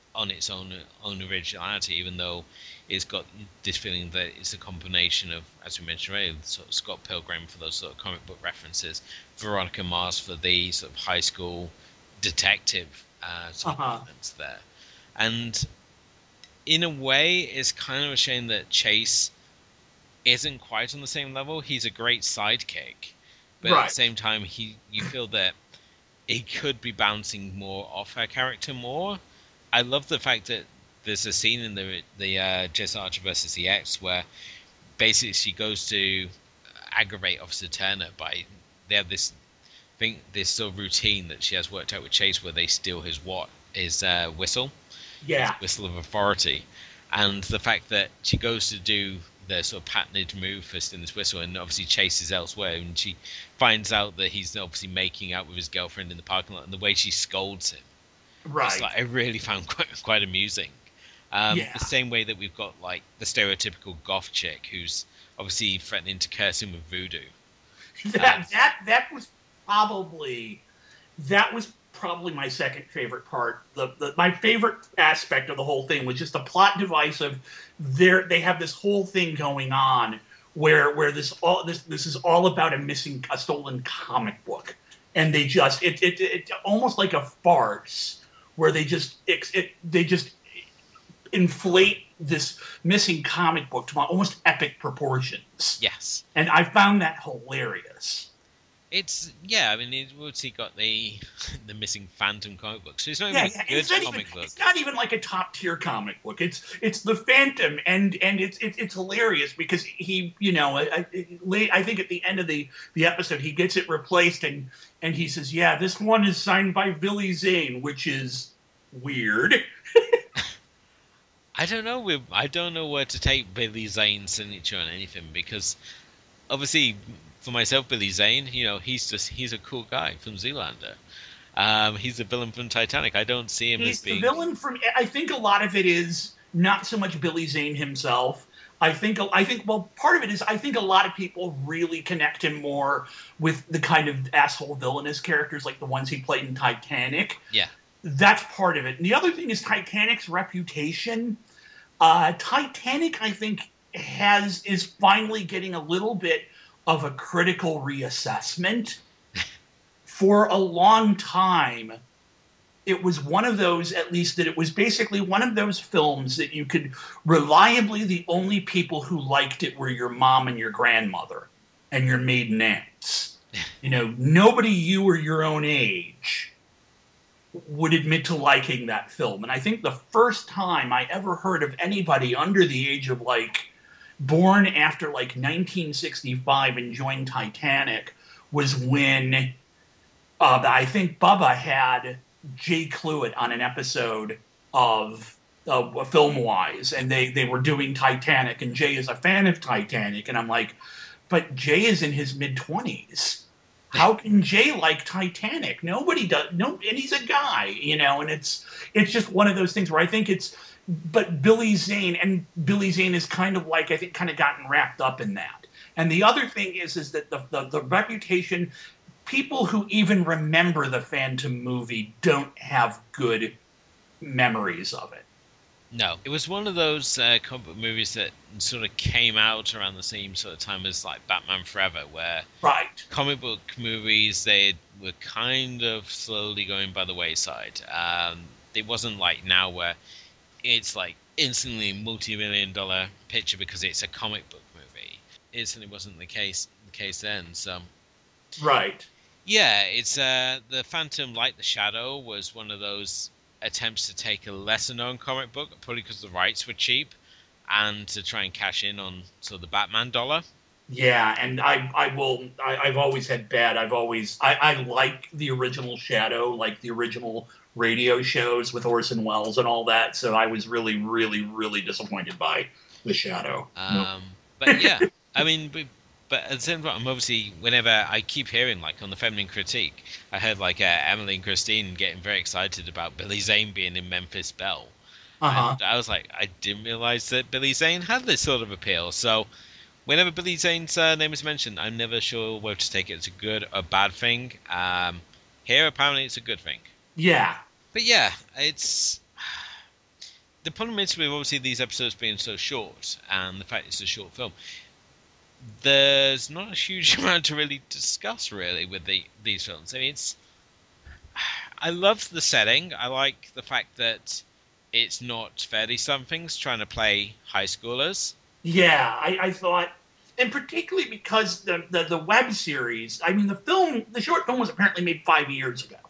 on its own originality, even though it's got this feeling that it's a combination of, as we mentioned earlier, sort of Scott Pilgrim for those sort of comic book references, Veronica Mars for the sort of high school detective sort of elements there. And in a way, it's kind of a shame that Chase isn't quite on the same level. He's a great sidekick, but at the same time, you feel that he could be bouncing more off her character more. I love the fact that there's a scene in the Jess Archer versus the X where basically she goes to aggravate Officer Turner by they have this sort of routine that she has worked out with Chase where they steal his whistle, whistle of authority, and the fact that she goes to do the sort of patented move for stealing this whistle, and obviously Chase is elsewhere, and she finds out that he's obviously making out with his girlfriend in the parking lot, and the way she scolds him. Right. I really found quite amusing. The same way that we've got like the stereotypical goth chick who's obviously threatening to curse him with voodoo. That was probably my second favorite part. My favorite aspect of the whole thing was just the plot device of they have this whole thing going on where this is all about a stolen comic book, and they just it almost like a farce where they just inflate this missing comic book to almost epic proportions. Yes. And I found that hilarious. It's, I mean, it's obviously got the missing Phantom comic book. So it's not even a good comic book. It's not even like a top tier comic book. It's the Phantom, and it's hilarious because he, I think at the end of the episode he gets it replaced and he says, "Yeah, this one is signed by Billy Zane," which is weird. I don't know where to take Billy Zane's signature on anything, because obviously for myself, Billy Zane, he's a cool guy from Zoolander. He's the villain from Titanic. I don't see him as being... He's the villain from... I think a lot of it is not so much Billy Zane himself. I think part of it is I think a lot of people really connect him more with the kind of asshole villainous characters like the ones he played in Titanic. Yeah. That's part of it. And the other thing is Titanic's reputation. Titanic, I think, is finally getting a little bit of a critical reassessment. For a long time, it was one of those, at least, that it was basically one of those films that you could reliably, the only people who liked it were your mom and your grandmother and your maiden aunts. Nobody you or your own age would admit to liking that film. And I think the first time I ever heard of anybody under the age of, born after, 1965 enjoying Titanic was when I think Bubba had Jay Cluett on an episode of Filmwise, and they were doing Titanic, and Jay is a fan of Titanic, and I'm like, but Jay is in his mid-20s. How can Jay like Titanic? Nobody does. No, and he's a guy, and it's just one of those things where I think but Billy Zane is kind of gotten wrapped up in that. And the other thing is that the reputation, people who even remember the Phantom movie don't have good memories of it. No, it was one of those comic book movies that sort of came out around the same sort of time as Batman Forever, where comic book movies, they were kind of slowly going by the wayside. It wasn't like now where it's instantly a multi-million-dollar picture because it's a comic book movie. It certainly wasn't the case then. So, right. Yeah, it's the Phantom Light the Shadow was one of those attempts to take a lesser-known comic book, probably because the rights were cheap, and to try and cash in on sort of the Batman dollar. Yeah, and I've always had bad. I like the original Shadow, like the original radio shows with Orson Welles and all that. So I was really, really, really disappointed by the Shadow. But yeah, I mean, but at the same time, obviously, whenever I keep hearing, on the Feminine Critique, I heard, Emily and Christine getting very excited about Billy Zane being in Memphis Belle. And I was like, I didn't realize that Billy Zane had this sort of appeal. So whenever Billy Zane's name is mentioned, I'm never sure whether to take it as a good or bad thing. Here, apparently, it's a good thing. Yeah. But yeah, it's... the problem is with obviously these episodes being so short, and the fact it's a short film. There's not a huge amount to really discuss really with these films. I mean, I love the setting. I like the fact that it's not 30 somethings trying to play high schoolers. Yeah, I thought, and particularly because the web series. I mean, the short film was apparently made 5 years ago,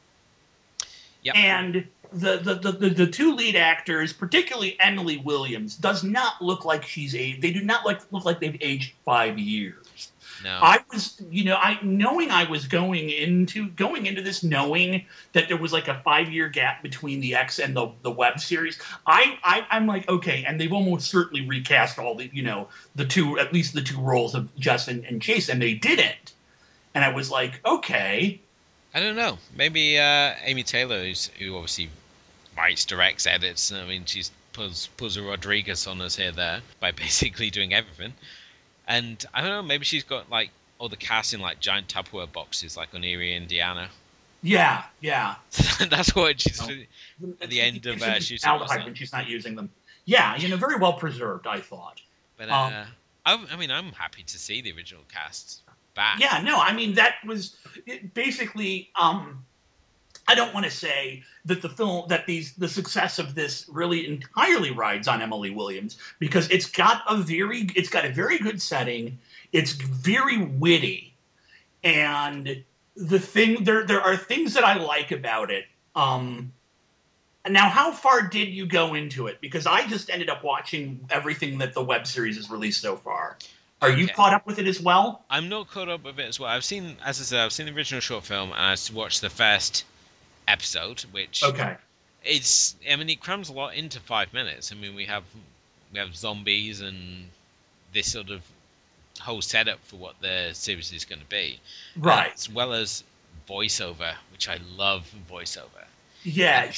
Yep. and the two lead actors, particularly Emily Williams, does not look like she's aged. They do not look like they've aged 5 years. No. I was, I was going into this knowing that there was like a 5 year gap between the X and the web series. I'm like, okay, and they've almost certainly recast all the, at least the two roles of Justin and Chase, and they didn't. And I was like, okay. I don't know. Maybe Amy Taylor, who obviously writes, directs, edits. I mean, she's pulls a Rodriguez on us here there by basically doing everything. And I don't know, maybe she's got like all the cast in like giant Tupperware boxes, like on Erie, Indiana. Yeah. That's what she's at the end of shooting. Aldehyde when she's not using them. Yeah, very well preserved, I thought. But I mean, I'm happy to see the original cast back. Yeah, no, I mean that was basically. I don't want to say that the success of this really entirely rides on Emily Williams, because it's got a very good setting. It's very witty, and there are things that I like about it. Now, how far did you go into it? Because I just ended up watching everything that the web series has released so far. Are you caught up with it as well? I'm not caught up with it as well. As I said, I've seen the original short film, and I watched the first episode, which it crams a lot into 5 minutes. I mean, we have zombies and this sort of whole setup for what the series is going to be, right? As well as voiceover, which I love voiceover. Yeah,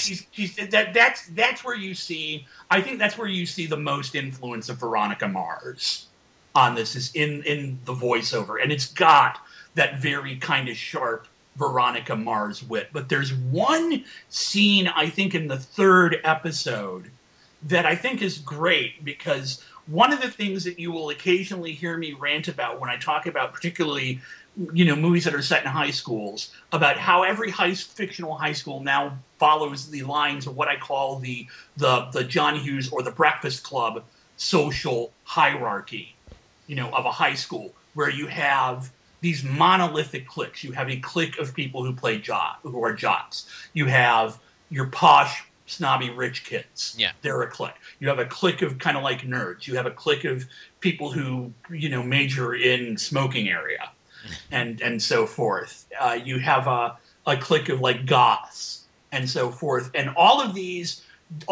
that's where you see. I think that's where you see the most influence of Veronica Mars on this, is in the voiceover, and it's got that very kind of sharp Veronica Mars wit. But there's one scene, I think, in the third episode that I think is great, because one of the things that you will occasionally hear me rant about when I talk about particularly, movies that are set in high schools, about how every fictional high school now follows the lines of what I call the John Hughes or the Breakfast Club social hierarchy, of a high school, where you have these monolithic cliques. You have a clique of people who are jocks. You have your posh, snobby, rich kids. Yeah. They're a clique. You have a clique of kind of like nerds. You have a clique of people who, major in smoking area and so forth. You have a clique of like goths and so forth. And all of these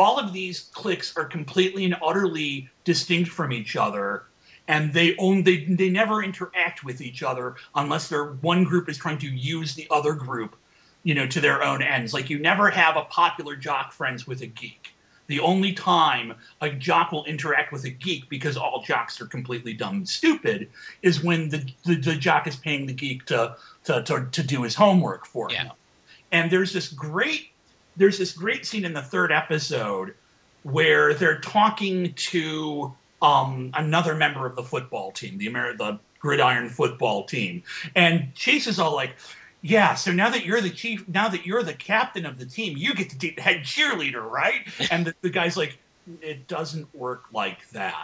cliques are completely and utterly distinct from each other. And they never interact with each other unless one group is trying to use the other group, to their own ends. Like, you never have a popular jock friends with a geek. The only time a jock will interact with a geek, because all jocks are completely dumb and stupid, is when the jock is paying the geek to do his homework for him. And there's this great scene in the third episode where they're talking to another member of the football team, the gridiron football team. And Chase is all like, yeah, so now that you're the captain of the team, you get to be the head cheerleader, right? And the guy's like, it doesn't work like that.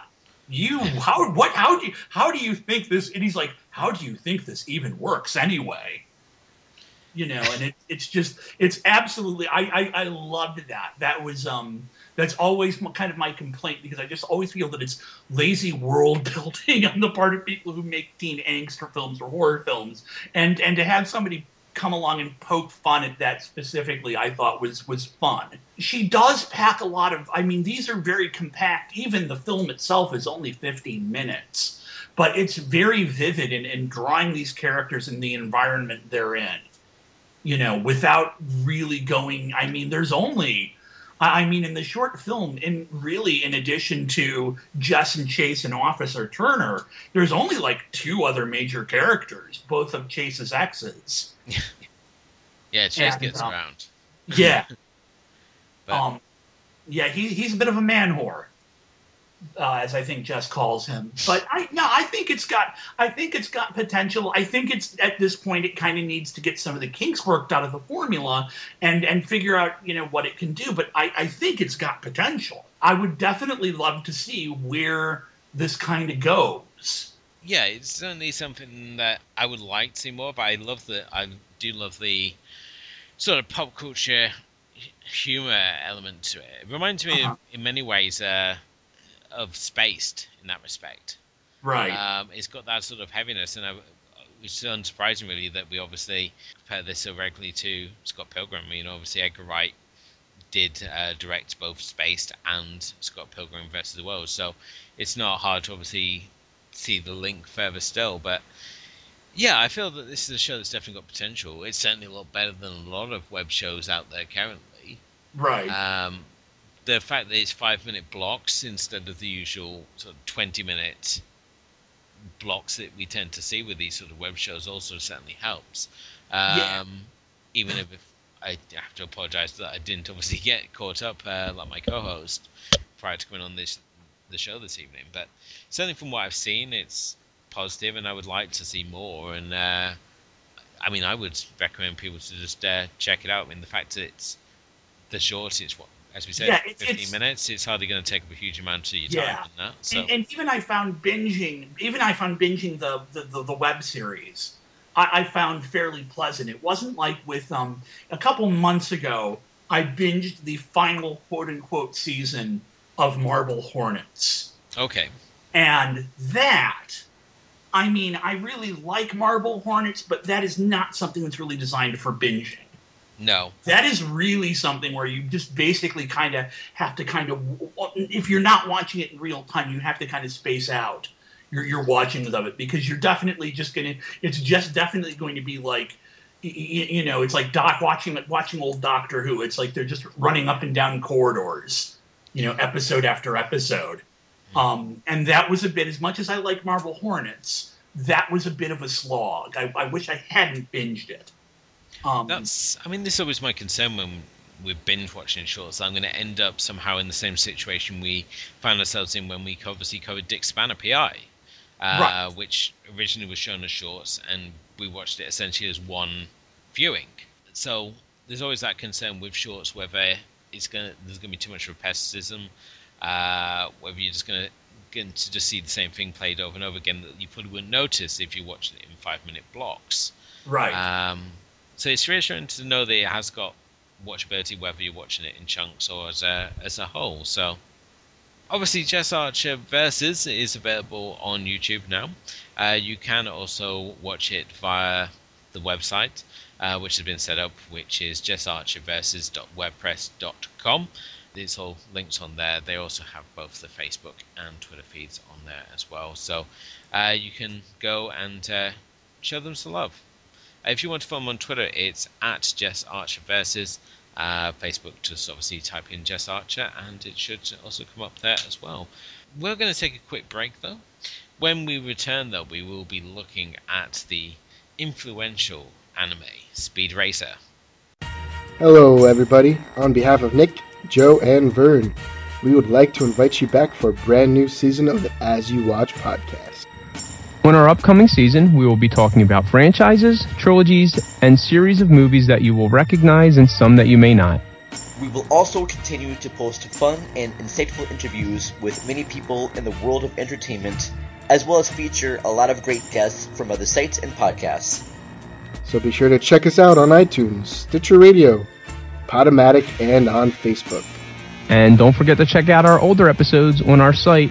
How do you think this? And he's like, how do you think this even works anyway? And it's absolutely, I loved that. That was, that's always kind of my complaint, because I just always feel that it's lazy world building on the part of people who make teen angst films or horror films. And to have somebody come along and poke fun at that specifically, I thought was fun. She does pack a lot of, these are very compact. Even the film itself is only 15 minutes. But it's very vivid in drawing these characters and the environment they're in. Without really going, there's only, in the short film, in addition to Jess and Chase and Officer Turner, there's only like two other major characters, both of Chase's exes. Yeah, Chase gets around. Yeah. But Yeah, he's a bit of a man whore, as I think Jess calls him. But I think it's got potential. I think it's at this point it kind of needs to get some of the kinks worked out of the formula and figure out what it can do. But I think it's got potential. I would definitely love to see where this kind of goes. Yeah, it's certainly something that I would like to see more. But I do love the sort of pop culture humor element to it. It reminds me of, in many ways, of Spaced in that respect. Right. It's got that sort of heaviness, and it's unsurprising really that we obviously compare this so regularly to Scott Pilgrim. Obviously Edgar Wright did direct both Spaced and Scott Pilgrim vs. the World, so it's not hard to obviously see the link further still. But yeah, I feel that this is a show that's definitely got potential. It's certainly a lot better than a lot of web shows out there currently. Right. The fact that it's 5-minute blocks instead of the usual sort of 20-minute blocks that we tend to see with these sort of web shows also certainly helps. Even if I have to apologize that I didn't obviously get caught up like my co-host prior to coming on the show this evening. But certainly from what I've seen, it's positive, and I would like to see more. And I would recommend people to just check it out. The fact that it's the short, it's what, as we said, 15 minutes. It's hardly going to take up a huge amount of your time. In that, so. And even I found binging the web series, I found fairly pleasant. It wasn't like with a couple months ago, I binged the final quote unquote season of Marble Hornets. Okay. And that, I really like Marble Hornets, but that is not something that's really designed for binging. No. That is really something where you just basically kind of have to if you're not watching it in real time, you have to kind of space out your watching of it, because you're definitely it's just definitely going to be like, it's like watching old Doctor Who. It's like they're just running up and down corridors, episode after episode. And that was a bit, as much as I like Marble Hornets, that was a bit of a slog. I wish I hadn't binged it. This is always my concern when we're binge watching shorts. I'm going to end up somehow in the same situation we found ourselves in when we obviously covered Dick Spanner PI, right. Which originally was shown as shorts, and we watched it essentially as one viewing. So there's always that concern with shorts, whether there's going to be too much repetitism, whether you're just going to get to just see the same thing played over and over again that you probably wouldn't notice if you watched it in 5-minute blocks. Right. So it's reassuring to know that it has got watchability, whether you're watching it in chunks or as a whole. So obviously Jess Archer Versus is available on YouTube now. You can also watch it via the website, which has been set up, which is jessarcherversus.wordpress.com. It's all linked on there. They also have both the Facebook and Twitter feeds on there as well. So you can go and show them some love. If you want to follow them on Twitter, it's at Jess Archer Versus. Facebook, just obviously type in Jess Archer, and it should also come up there as well. We're going to take a quick break, though. When we return, though, we will be looking at the influential anime Speed Racer. Hello, everybody. On behalf of Nick, Joe, and Vern, we would like to invite you back for a brand new season of the As You Watch podcast. On our upcoming season, we will be talking about franchises, trilogies, and series of movies that you will recognize and some that you may not. We will also continue to post fun and insightful interviews with many people in the world of entertainment, as well as feature a lot of great guests from other sites and podcasts. So be sure to check us out on iTunes, Stitcher Radio, Podomatic, and on Facebook. And don't forget to check out our older episodes on our site,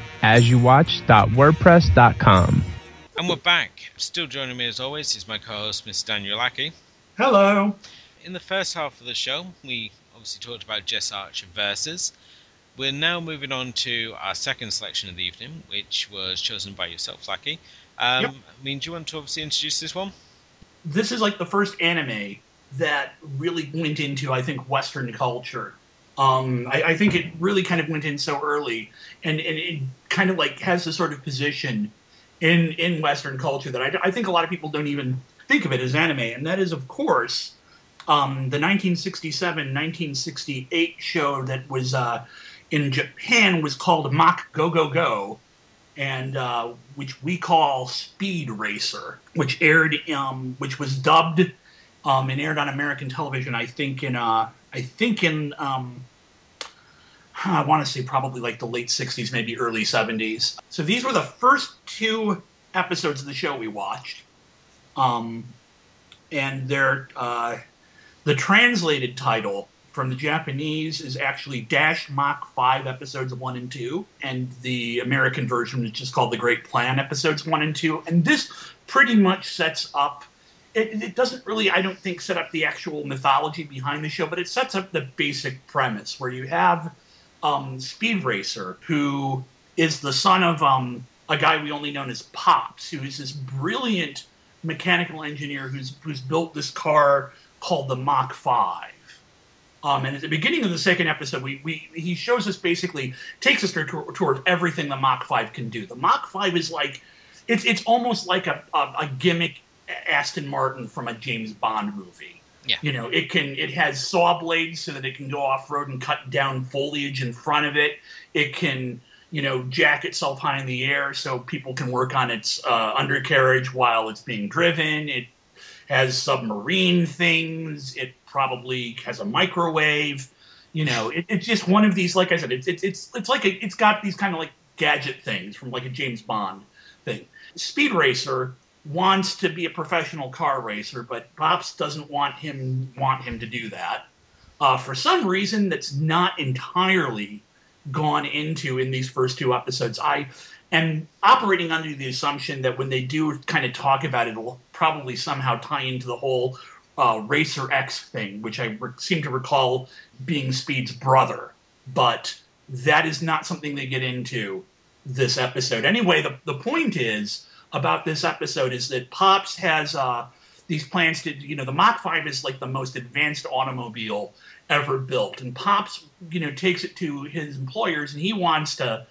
asyouwatch.wordpress.com. And we're back. Still joining me as always is my co-host, Mr. Daniel Lackey. Hello. In the first half of the show, we obviously talked about Jess Archer Versus. We're now moving on to our second selection of the evening, which was chosen by yourself, Lackey. Yep. Do you want to obviously introduce this one? This is like the first anime that really went into, I think, Western culture. I think it really kind of went in so early, and it kind of like has this sort of position in Western culture that I think a lot of people don't even think of it as anime, and that is, of course, the 1967-1968 show that was in Japan was called Mach Go Go Go, and which we call Speed Racer, which was dubbed and aired on American television. I think in I want to say probably like the late 60s, maybe early 70s. So these were the first 2 episodes of the show we watched. And they're, the translated title from the Japanese is actually Dash Mach 5 episodes 1 and 2. And the American version is just called The Great Plan episodes 1 and 2. And this pretty much sets up, it doesn't really, I don't think, set up the actual mythology behind the show, but it sets up the basic premise where you have Speed Racer, who is the son of a guy we only know as Pops, who is this brilliant mechanical engineer who's built this car called the Mach 5. And at the beginning of the second episode, he shows us basically, takes us toward everything the Mach 5 can do. The Mach 5 is like, it's almost like a gimmick Aston Martin from a James Bond movie. Yeah. You know, it has saw blades so that it can go off-road and cut down foliage in front of it. It can, you know, jack itself high in the air so people can work on its undercarriage while it's being driven. It has submarine things. It probably has a microwave. You know, it's just one of these, like I said, it's like it's got these kind of like gadget things from like a James Bond thing. Speed Racer wants to be a professional car racer, but Pops doesn't want him to do that. For some reason that's not entirely gone into in these first 2 episodes. I am operating under the assumption that when they do kind of talk about it, it will probably somehow tie into the whole Racer X thing, which I seem to recall being Speed's brother. But that is not something they get into this episode. Anyway, the point is about this episode is that Pops has these plans to, you know, the Mach 5 is like the most advanced automobile ever built, and Pops, you know, takes it to his employers, and he wants to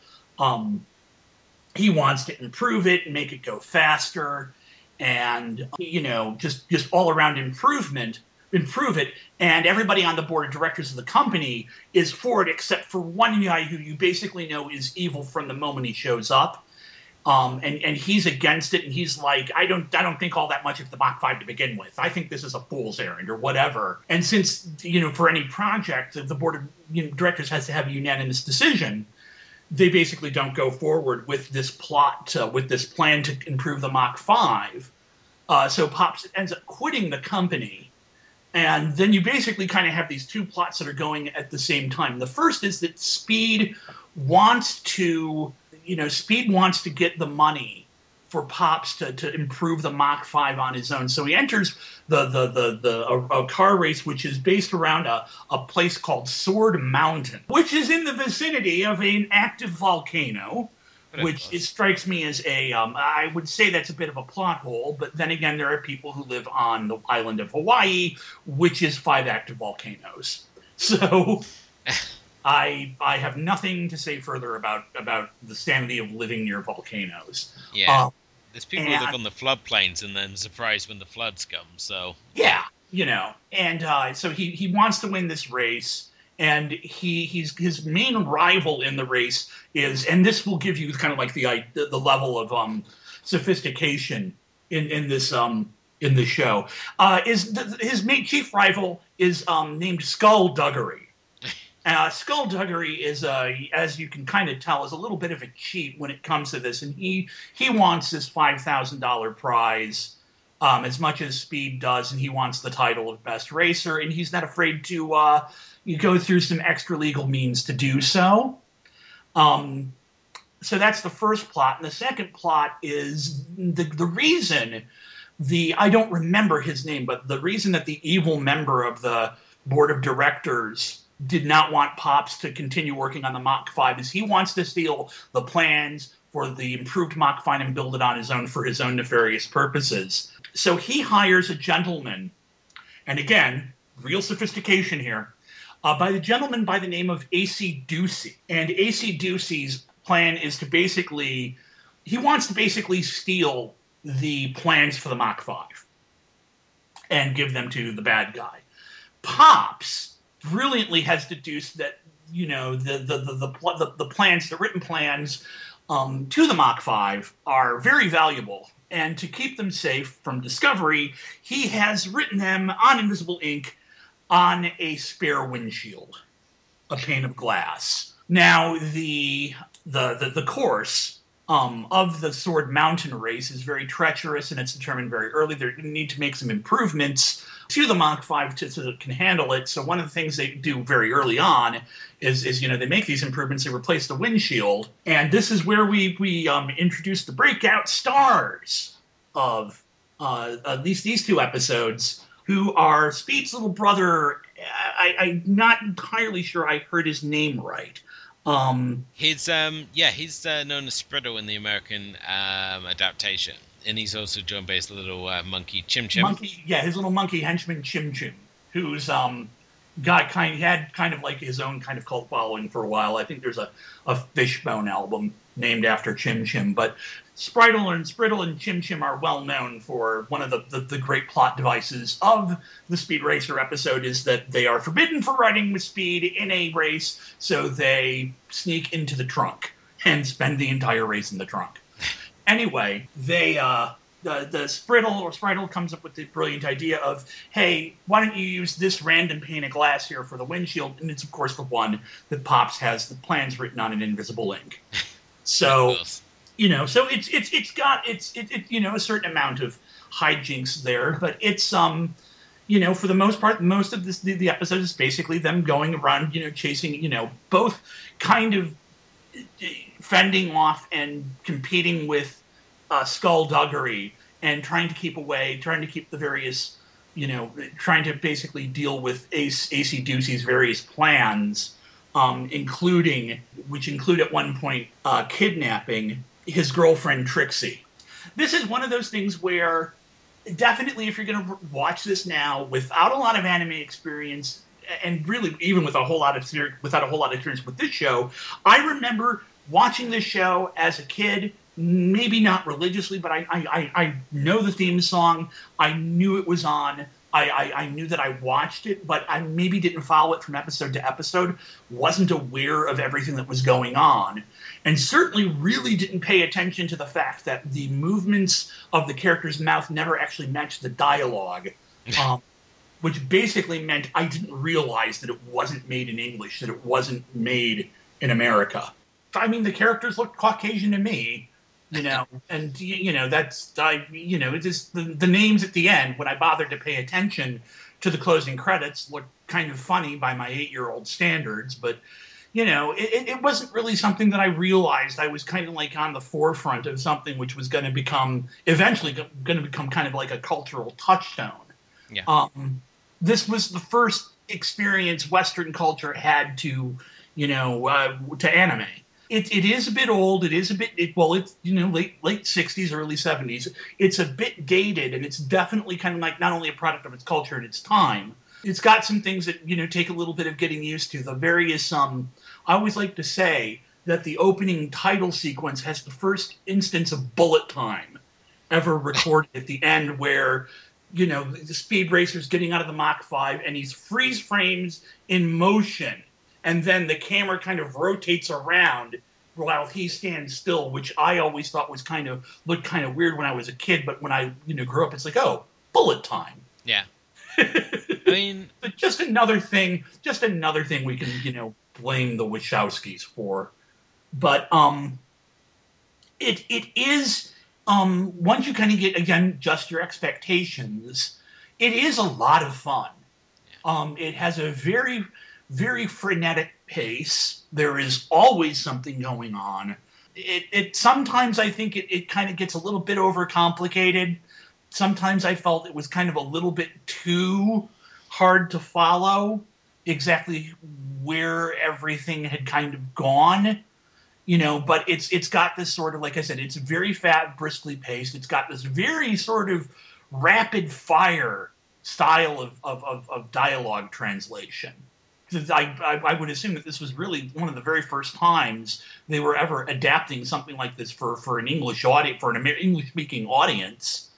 improve it and make it go faster, and, you know, just all around improve it, and everybody on the board of directors of the company is for it except for one guy who you basically know is evil from the moment he shows up. And he's against it, and he's like, I don't think all that much of the Mach 5 to begin with. I think this is a fool's errand or whatever. And since, you know, for any project, the board of directors has to have a unanimous decision, they basically don't go forward with this plot, with this plan to improve the Mach 5. So Pops ends up quitting the company. And then you basically kind of have these 2 plots that are going at the same time. The first is that Speed wants to get the money for Pops to improve the Mach 5 on his own. So he enters a car race which is based around a place called Sword Mountain, which is in the vicinity of an active volcano, which strikes me as I would say that's a bit of a plot hole, but then again, there are people who live on the island of Hawaii, which is 5 active volcanoes. So I have nothing to say further about the sanity of living near volcanoes. Yeah, there's people who live on the floodplains and then surprised when the floods come. So yeah, you know, and so he wants to win this race, and his main rival in the race is, and this will give you kind of like the level of sophistication in this show, is his main chief rival is named Skullduggery. Skullduggery is, as you can kind of tell, is a little bit of a cheat when it comes to this, and he wants this $5,000 prize as much as Speed does, and he wants the title of best racer, and he's not afraid to go through some extra legal means to do so. So that's the first plot, and the second plot is the reason I don't remember his name, but the reason that the evil member of the board of directors did not want Pops to continue working on the Mach 5 is he wants to steal the plans for the improved Mach 5 and build it on his own for his own nefarious purposes. So he hires a gentleman, and again, real sophistication here, by the gentleman by the name of A.C. Ducey. And A.C. Ducey's plan is he wants to basically steal the plans for the Mach 5 and give them to the bad guy. Pops brilliantly has deduced that, the plans, the written plans to the Mach 5 are very valuable. And to keep them safe from discovery, he has written them on invisible ink on a spare windshield, a pane of glass. Now, the course of the Sword Mountain race is very treacherous, and it's determined very early. They need to make some improvements to the Mach 5 so that it can handle it. So one of the things they do very early on is they make these improvements. They replace the windshield, and this is where we introduce the breakout stars of these two episodes, who are Speed's little brother. I'm not entirely sure I heard his name right. He's known as Spriddle in the American adaptation, and he's also joined by his little monkey Chim Chim. His little monkey henchman Chim Chim, who's had kind of like his own kind of cult following for a while. I think there's a Fishbone album named after Chim Chim, but Spriddle and Chim Chim are well known for one of the great plot devices of the Speed Racer episode is that they are forbidden for riding with Speed in a race, so they sneak into the trunk and spend the entire race in the trunk. Anyway, they the Spriddle comes up with the brilliant idea of, hey, why don't you use this random pane of glass here for the windshield? And it's of course the one that Pops has the plans written on in invisible ink. So. So it's got a certain amount of hijinks there, but it's for the most part, most of the episode is basically them going around, chasing, both kind of fending off and competing with skullduggery and trying to keep the various, trying to basically deal with AC Deucey's various plans, which include at one point kidnapping his girlfriend Trixie. This is one of those things where definitely if you're going to watch this now without a lot of anime experience, and really even without a whole lot of experience with this show, I remember watching this show as a kid, maybe not religiously, but I know the theme song. I knew it was on. I knew that I watched it, but I maybe didn't follow it from episode to episode, wasn't aware of everything that was going on, and certainly really didn't pay attention to the fact that the movements of the character's mouth never actually matched the dialogue, which basically meant I didn't realize that it wasn't made in English, that it wasn't made in America. I mean, the characters looked Caucasian to me, and it's just the names at the end, when I bothered to pay attention to the closing credits, looked kind of funny by my 8-year-old standards, but it wasn't really something that I realized. I was kind of like on the forefront of something which was eventually going to become kind of like a cultural touchstone. Yeah. This was the first experience Western culture had to anime. It is a bit old. It is a bit it's late 60s, early 70s. It's a bit dated, and it's definitely kind of like not only a product of its culture and its time. It's got some things that take a little bit of getting used to. The various I always like to say that the opening title sequence has the first instance of bullet time ever recorded at the end, where the Speed Racer's getting out of the Mach 5 and he's freeze frames in motion. And then the camera kind of rotates around while he stands still, which I always thought looked kind of weird when I was a kid. But when I grew up, it's like, oh, bullet time. Yeah. I mean, but just another thing we can blame the Wachowskis for. But it is once you kind of get again just your expectations, it is a lot of fun. It has a very, very frenetic pace. There is always something going on. It sometimes I think it kind of gets a little bit overcomplicated. Sometimes I felt it was kind of a little bit too hard to follow exactly where everything had kind of gone. But it's got this sort of, like I said, it's very fat, briskly paced. It's got this very sort of rapid fire style of dialogue translation. I would assume that this was really one of the very first times they were ever adapting something like this for an English audience, for an English-speaking audience.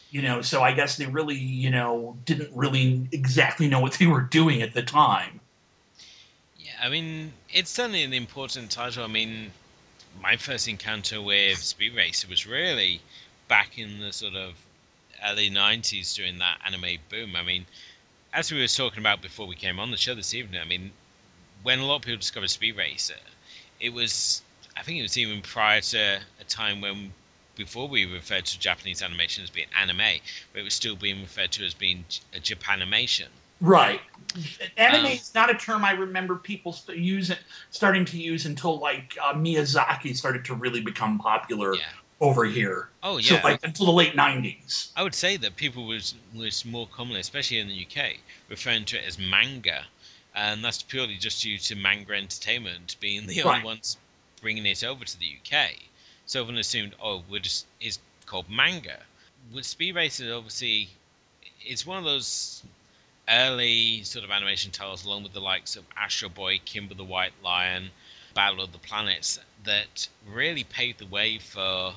So I guess they really, didn't really exactly know what they were doing at the time. Yeah, I mean, it's certainly an important title. I mean, my first encounter with Speed Racer was really back in the sort of early 90s during that anime boom. I mean, as we were talking about before we came on the show this evening, I mean, when a lot of people discovered Speed Racer, it was, I think it was even prior to a time when, before we referred to Japanese animation as being anime, but it was still being referred to as being a Japanimation. Right. Anime Um, is not a term I remember people starting to use until Miyazaki started to really become popular Yeah. over here. Oh, So yeah. until the late 90s. I would say that people was more commonly, especially in the UK, referring to it as manga, and that's purely just due to Manga Entertainment being the only Right. ones bringing it over to the UK. So everyone assumed, oh, it's called manga. With Speed Racer, obviously, it's one of those early sort of animation titles, along with the likes of Astro Boy, Kimber the White Lion, Battle of the Planets, that really paved the way for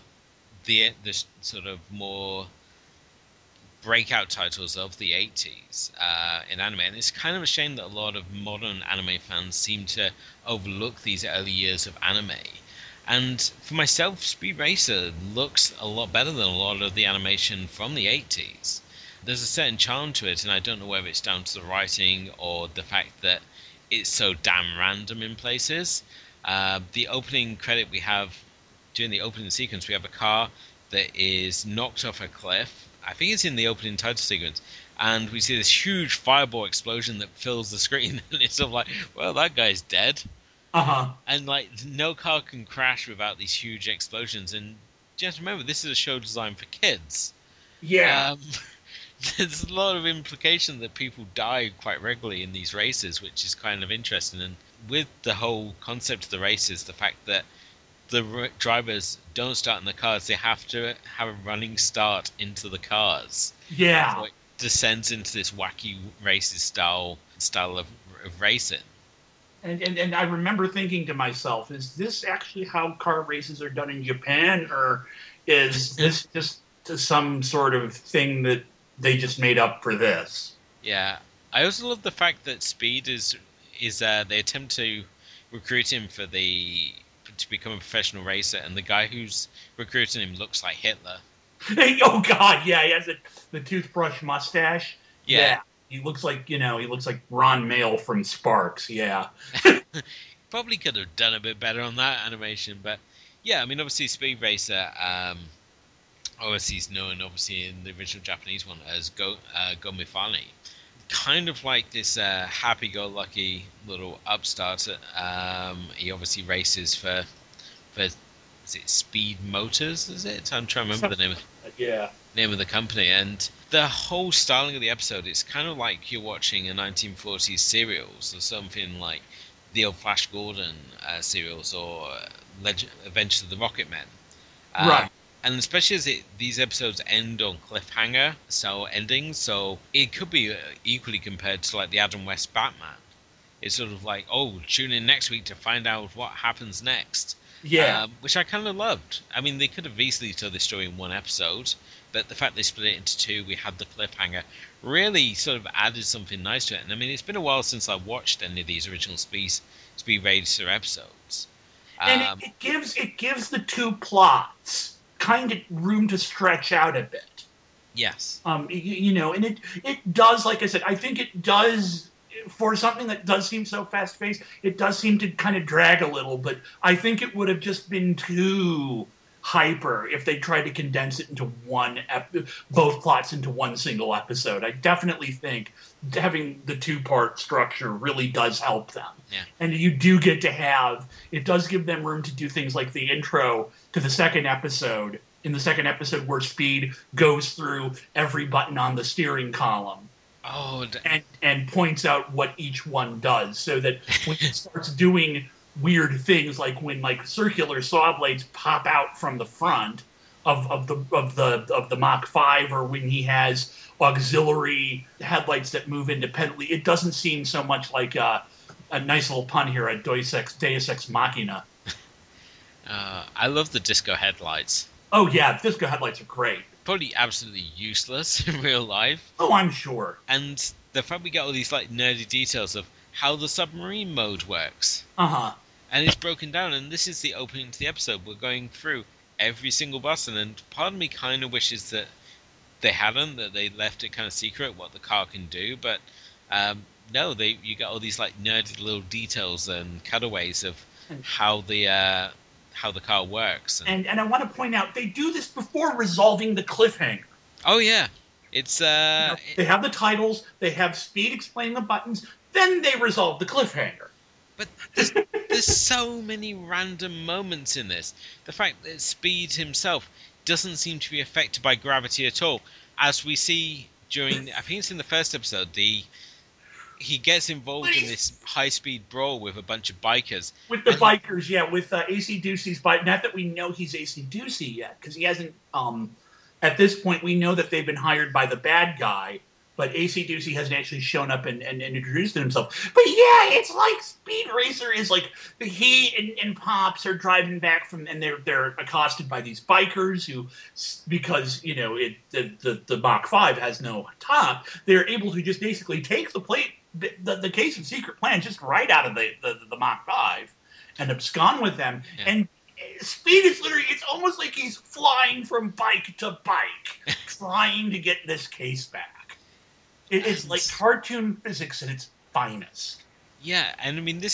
the sort of more breakout titles of the 80s in anime. And it's kind of a shame that a lot of modern anime fans seem to overlook these early years of anime. And for myself, Speed Racer looks a lot better than a lot of the animation from the 80s. There's a certain charm to it, and I don't know whether it's down to the writing or the fact that it's so damn random in places. The opening credit we have, during the opening sequence, we have a car that is knocked off a cliff. I think it's in the opening title sequence, and we see this huge fireball explosion that fills the screen, and it's sort of like, well, that guy's dead. Uh-huh. And like, no car can crash without these huge explosions. And just remember, this is a show designed for kids. Yeah. There's a lot of implication that people die quite regularly in these races, which is kind of interesting. And with the whole concept of the races, the fact that the drivers don't start in the cars, they have to have a running start into the cars. Yeah. So it descends into this wacky races style of racing. And I remember thinking to myself, is this actually how car races are done in Japan, or is this just some sort of thing that they just made up for this? Yeah, I also love the fact that Speed is they attempt to recruit him to become a professional racer, and the guy who's recruiting him looks like Hitler. Oh God, yeah, he has the toothbrush mustache. Yeah. He looks like he looks like Ron Mail from Sparks. Yeah. Probably could have done a bit better on that animation, but yeah, I mean, obviously Speed Racer, obviously he's known, obviously in the original Japanese one as Gomifani, kind of like this happy-go-lucky little upstart. He obviously races for is it Speed Motors? Is it? I'm trying to remember the name of the company, and the whole styling of the episode, it's kind of like you're watching a 1940s serials or something like the old Flash Gordon serials or Adventures of the Rocket Men. Right. And especially as these episodes end on cliffhanger, so endings, so it could be equally compared to like the Adam West Batman. It's sort of like, oh, tune in next week to find out what happens next. Yeah. Which I kind of loved. I mean, they could have easily told this story in one episode, but the fact they split it into two, we had the cliffhanger, really sort of added something nice to it. And I mean, it's been a while since I watched any of these original Speed Racer episodes. And it gives the two plots kind of room to stretch out a bit. Yes. And it does, like I said, I think it does, for something that does seem so fast-paced, it does seem to kind of drag a little, but I think it would have just been too hyper if they tried to condense it into both plots into one single episode. I definitely think having the two-part structure really does help them. Yeah. And you do get to have, it does give them room to do things like the intro to the second episode, in the second episode where Speed goes through every button on the steering column. Oh, and points out what each one does, so that when he starts doing weird things, like when circular saw blades pop out from the front of the Mach 5, or when he has auxiliary headlights that move independently, it doesn't seem so much like a nice little pun here, a Deus Ex Machina. I love the disco headlights. Oh yeah, disco headlights are great. probably absolutely useless in real life. Oh, I'm sure. And the fact we get all these like nerdy details of how the submarine mode works. Uh-huh. And it's broken down, and this is the opening to the episode. We're going through every single button, and part of me kind of wishes that they hadn't, that they left it kind of secret what the car can do, but no, you get all these like nerdy little details and cutaways of how the car works. And I want to point out, they do this before resolving the cliffhanger. Oh yeah, it's They have the titles, they have Speed explaining the buttons, then they resolve the cliffhanger. But there's so many random moments in this. The fact that Speed himself doesn't seem to be affected by gravity at all, as we see during, I think it's in the first episode, he gets involved in this high-speed brawl with a bunch of bikers. With the bikers, yeah, with AC Ducey's bike. Not that we know he's AC Ducey yet, because he hasn't. At this point, we know that they've been hired by the bad guy, but AC Ducey hasn't actually shown up and introduced himself. But yeah, it's like Speed Racer is like he and Pops are driving back from, and they're accosted by these bikers who, because you know the Mach 5 has no top, they're able to just basically take the plate. The case of Secret Plan just right out of the Mach 5 and abscond with them. Yeah. And Speed is literally, it's almost like he's flying from bike to bike trying to get this case back. It's like cartoon physics at its finest. Yeah, and I mean, this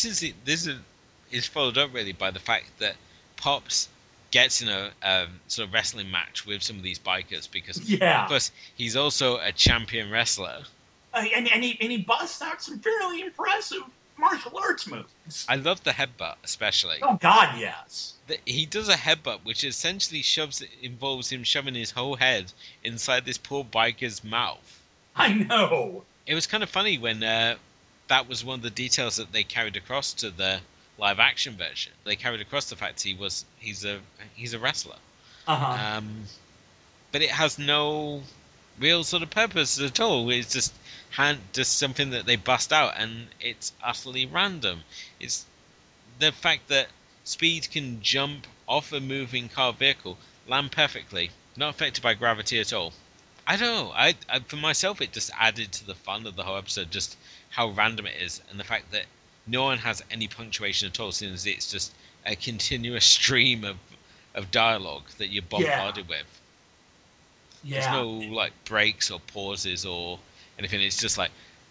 is followed up really by the fact that Pops gets in a sort of wrestling match with some of these bikers because, of course, he's also a champion wrestler. And he busts out some fairly impressive martial arts moves. I love the headbutt, especially. Oh God, yes. He does a headbutt, which essentially involves him shoving his whole head inside this poor biker's mouth. I know. It was kind of funny when that was one of the details that they carried across to the live action version. They carried across the fact he's a wrestler. Uh-huh. But it has no real sort of purpose at all. It's just something that they bust out, and it's utterly random. It's the fact that Speed can jump off a moving car vehicle, land perfectly, not affected by gravity at all. I don't know. I for myself, it just added to the fun of the whole episode, just how random it is, and the fact that no one has any punctuation at all, since it's just a continuous stream of dialogue that you're bombarded with. Yeah. There's no like breaks or pauses or anything. It's like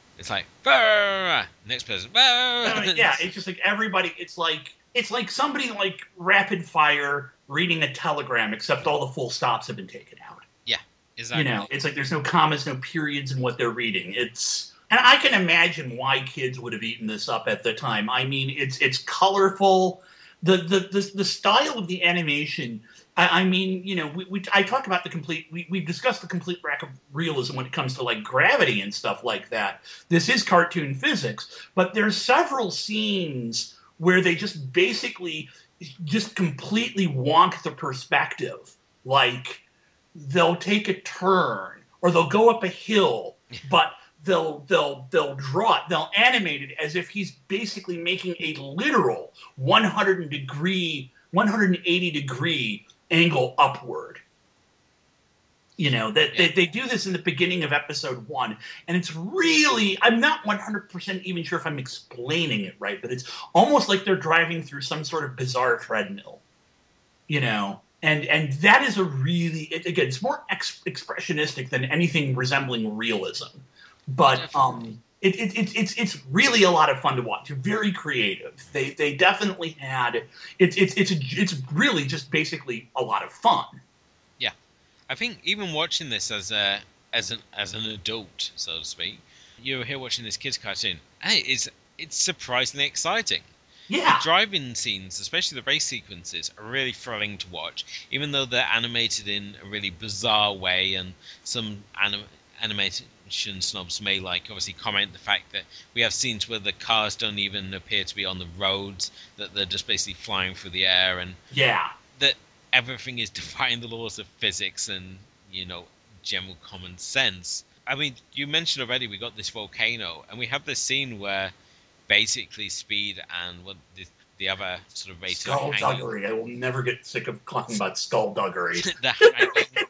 next person. Yeah, it's just like everybody. It's like somebody like rapid fire reading a telegram, except all the full stops have been taken out. Yeah, exactly. You know, it's like there's no commas, no periods in what they're reading. And I can imagine why kids would have eaten this up at the time. I mean, it's colorful. The style of the animation. I mean, you know, I talk about we've discussed the complete lack of realism when it comes to like gravity and stuff like that. This is cartoon physics, but there's several scenes where they just basically just completely wonk the perspective. Like they'll take a turn or they'll go up a hill, but they'll animate it as if he's basically making a literal 180 degree angle upward. You know, they do this in the beginning of episode 1, and it's really, I'm not 100% even sure if I'm explaining it right, but it's almost like they're driving through some sort of bizarre treadmill. You know, and that is again, it's more expressionistic than anything resembling realism. But it's really a lot of fun to watch. Very creative. They definitely had it's really just basically a lot of fun. Yeah, I think even watching this as an adult, so to speak, you're here watching this kids cartoon, and it's surprisingly exciting. Yeah, the driving scenes, especially the race sequences, are really thrilling to watch, even though they're animated in a really bizarre way, and some animation snobs may obviously comment the fact that we have scenes where the cars don't even appear to be on the roads, that they're just basically flying through the air, and that everything is defying the laws of physics and, you know, general common sense. I mean, you mentioned already we got this volcano, and we have this scene where basically Speed and the other sort of racer skullduggery. I will never get sick of talking about skullduggery. they're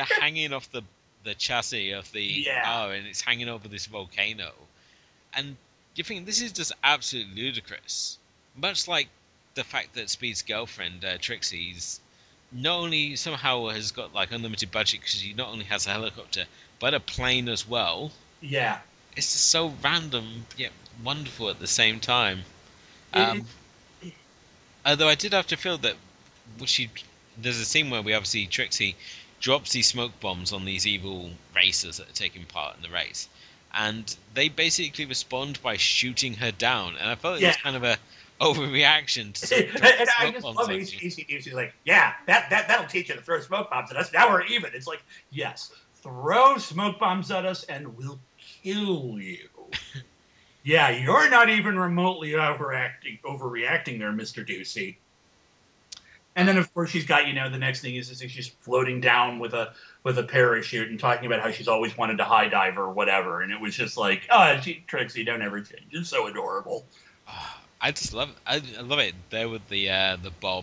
hanging off the chassis of the Yeah. car, and it's hanging over this volcano. And you think this is just absolutely ludicrous. Much like the fact that Speed's girlfriend, Trixie's, not only somehow has got like unlimited budget because she not only has a helicopter, but a plane as well. Yeah. It's just so random yet wonderful at the same time. It- Although I did have to feel that there's a scene where we obviously Trixie drops these smoke bombs on these evil racers that are taking part in the race, and they basically respond by shooting her down. And I felt it was kind of a overreaction to and I just love it. She's like, yeah, that'll teach you to throw smoke bombs at us. Now we're even. It's like, yes, throw smoke bombs at us and we'll kill you. Yeah, you're not even remotely overreacting there, Mr. Ducey. And then, of course, she's got, the next thing is she's floating down with a parachute and talking about how she's always wanted to high dive or whatever. And it was just like, Trixie, don't ever change. It's so adorable. I just love it. I love it there with the Bob,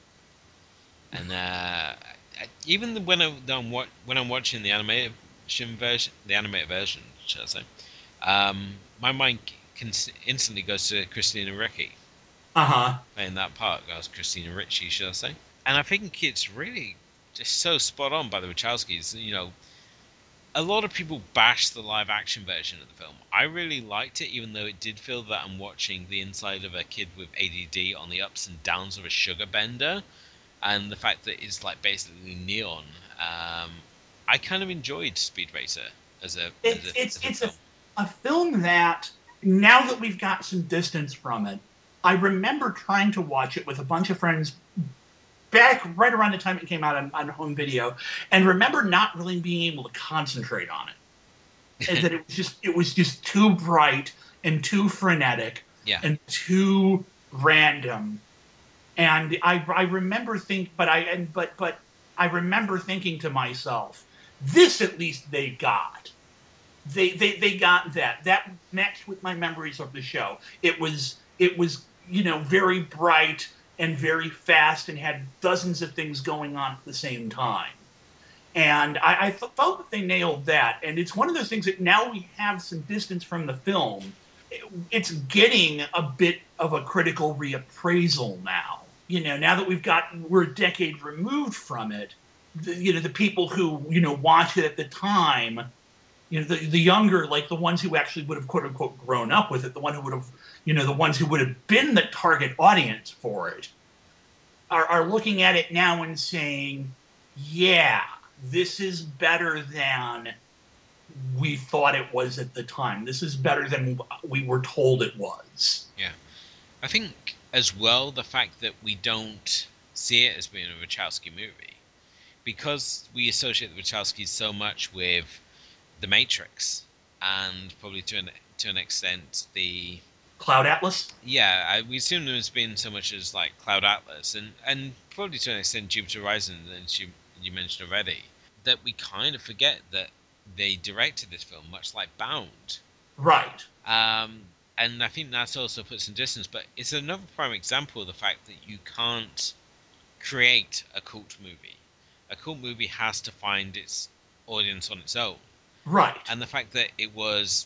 and even when I'm watching the animated version, should I say, my mind instantly goes to Christina Ricci. In that part, goes Christina Ricci, should I say? And I think it's really just so spot on by the Wachowskis. A lot of people bash the live-action version of the film. I really liked it, even though it did feel that I'm watching the inside of a kid with ADD on the ups and downs of a sugar bender, and the fact that it's like basically neon. I kind of enjoyed Speed Racer as a film. A film that, now that we've got some distance from it, I remember trying to watch it with a bunch of friends back right around the time it came out on home video, and remember not really being able to concentrate on it. And that it was just too bright and too frenetic and too random. And I remember I remember thinking to myself, this at least they got. They got that. That matched with my memories of the show. It was very bright and very fast and had dozens of things going on at the same time. And I felt that they nailed that. And it's one of those things that now we have some distance from the film, it's getting a bit of a critical reappraisal now. Now that we're a decade removed from it, the people who, watched it at the time, the younger, like the ones who actually would have quote unquote grown up with it, the ones who would have been the target audience for it, are looking at it now and saying, yeah, this is better than we thought it was at the time. This is better than we were told it was. Yeah. I think, as well, the fact that we don't see it as being a Wachowski movie, because we associate the Wachowskis so much with The Matrix, and probably to an extent the Cloud Atlas? Yeah, we assume there's been so much as like Cloud Atlas, and probably to an extent Jupiter Horizon, as you mentioned already, that we kind of forget that they directed this film, much like Bound. Right. And I think that's also put some distance, but it's another prime example of the fact that you can't create a cult movie. A cult movie has to find its audience on its own. Right. And the fact that it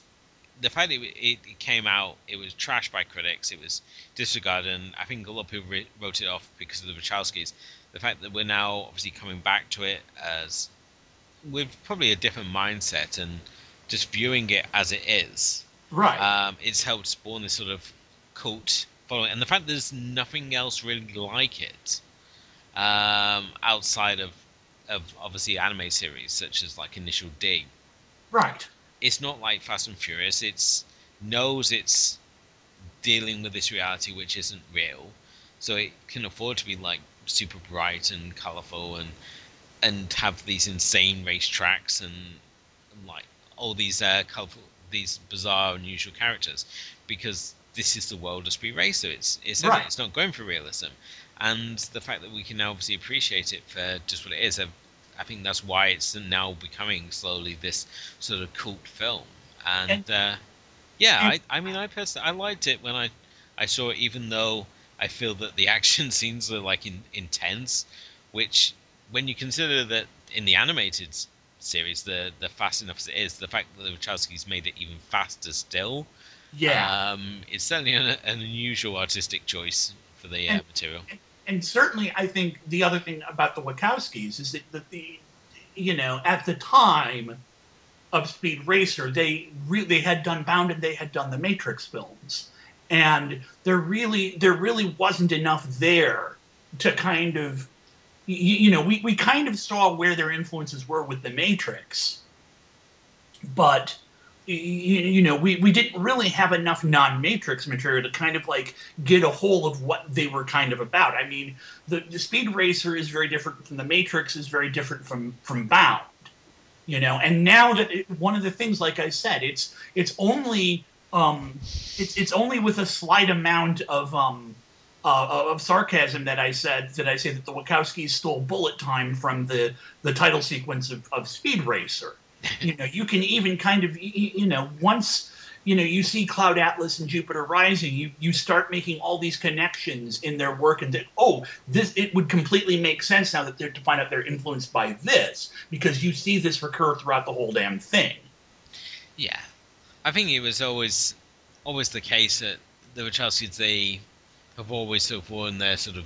came out, it was trashed by critics, it was disregarded, and I think a lot of people wrote it off because of the Wachowskis. The fact that we're now obviously coming back to it as with probably a different mindset and just viewing it as it is. Right. It's helped spawn this sort of cult following, and the fact that there's nothing else really like it outside of obviously anime series such as like Initial D. Right. It's not like Fast and Furious. It knows it's dealing with this reality which isn't real, so it can afford to be like super bright and colourful and have these insane racetracks and like all these colourful, these bizarre, unusual characters, because this is the world of Speed Racer. It's not going for realism, and the fact that we can now obviously appreciate it for just what it is. I think that's why it's now becoming slowly this sort of cult film. And I personally I liked it when I saw it, even though I feel that the action scenes are like intense, which when you consider that in the animated series, the fast enough as it is, the fact that the Wachowskis made it even faster still, it's certainly an unusual artistic choice for the material. And certainly, I think the other thing about the Wachowskis is that the at the time of Speed Racer, they had done Bound and they had done the Matrix films, and there really wasn't enough there to kind of we kind of saw where their influences were with the Matrix, but we didn't really have enough non-Matrix material to kind of like get a hold of what they were kind of about. I mean, the Speed Racer is very different from the Matrix, is very different from Bound, and now that one of the things, like I said, it's only with a slight amount of sarcasm that I say that the Wachowskis stole bullet time from the title sequence of Speed Racer. You can even kind of, once, you see Cloud Atlas and Jupiter Rising, you start making all these connections in their work, and it would completely make sense now that to find out they're influenced by this, because you see this recur throughout the whole damn thing. Yeah. I think it was always the case that the Wachowskis, they have always sort of worn their sort of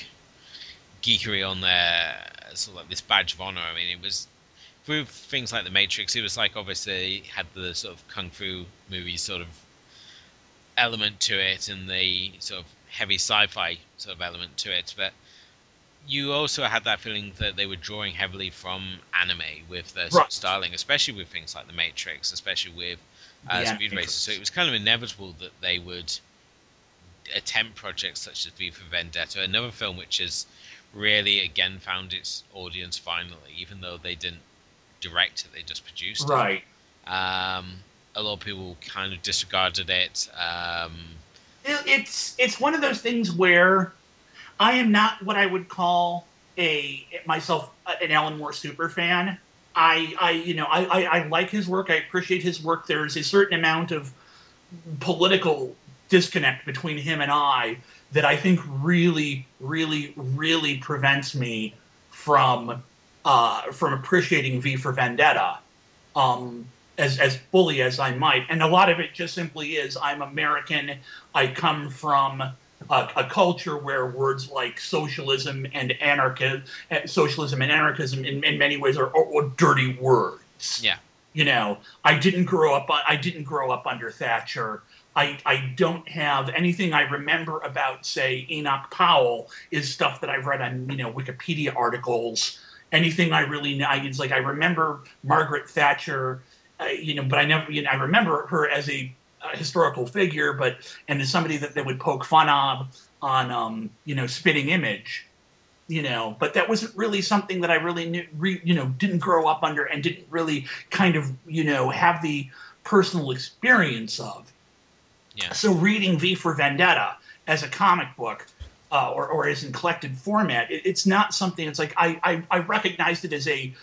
geekery on their sort of like this badge of honor. I mean, it was with things like The Matrix, it was like obviously had the sort of kung fu movie sort of element to it and the sort of heavy sci-fi sort of element to it, but you also had that feeling that they were drawing heavily from anime with their sort of styling, especially with things like The Matrix, especially with Speed Racer. So it was kind of inevitable that they would attempt projects such as V for Vendetta, another film which has really again found its audience finally, even though they didn't direct it, they just produced it. Right. A lot of people kind of disregarded it. It's one of those things where I am not what I would call myself an Alan Moore super fan. I like his work. I appreciate his work. There's a certain amount of political disconnect between him and I that I think really, really, really prevents me from appreciating V for Vendetta as fully as I might. And a lot of it just simply is I'm American. I come from a culture where words like socialism and anarchism in many ways are dirty words. Yeah. I didn't grow up under Thatcher. I don't have anything I remember about, say, Enoch Powell is stuff that I've read on, Wikipedia articles. Anything I really know, it's like I remember Margaret Thatcher, but I never, I remember her as a historical figure, and as somebody that they would poke fun of on, Spitting Image, but that wasn't really something that I really knew, didn't grow up under and didn't really kind of, have the personal experience of. Yeah. So reading V for Vendetta as a comic book or as in collected format, it's not something. It's like I recognized it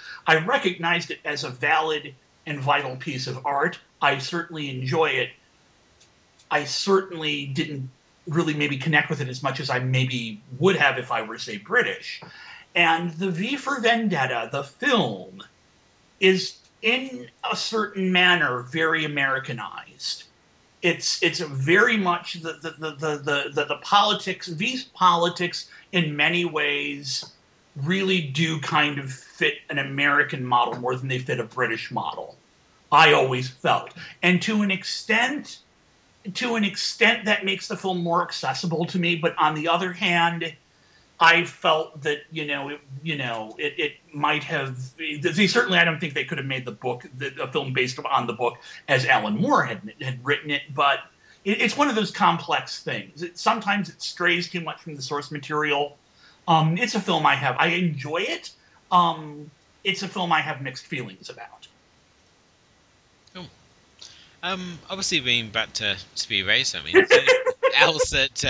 as a valid and vital piece of art. I certainly enjoy it. I certainly didn't really maybe connect with it as much as I maybe would have if I were, say, British. And the V for Vendetta, the film, is in a certain manner very Americanized. It's very much the politics. V's politics, in many ways, really do kind of fit an American model more than they fit a British model. I always felt, and to an extent, that makes the film more accessible to me. But on the other hand, I felt that it might have. They certainly, I don't think they could have made a film based on the book as Alan Moore had written it. But it's one of those complex things. Sometimes it strays too much from the source material. It's a film I enjoy it. It's a film I have mixed feelings about. Cool. Obviously, being back to Speed Racer, I mean, else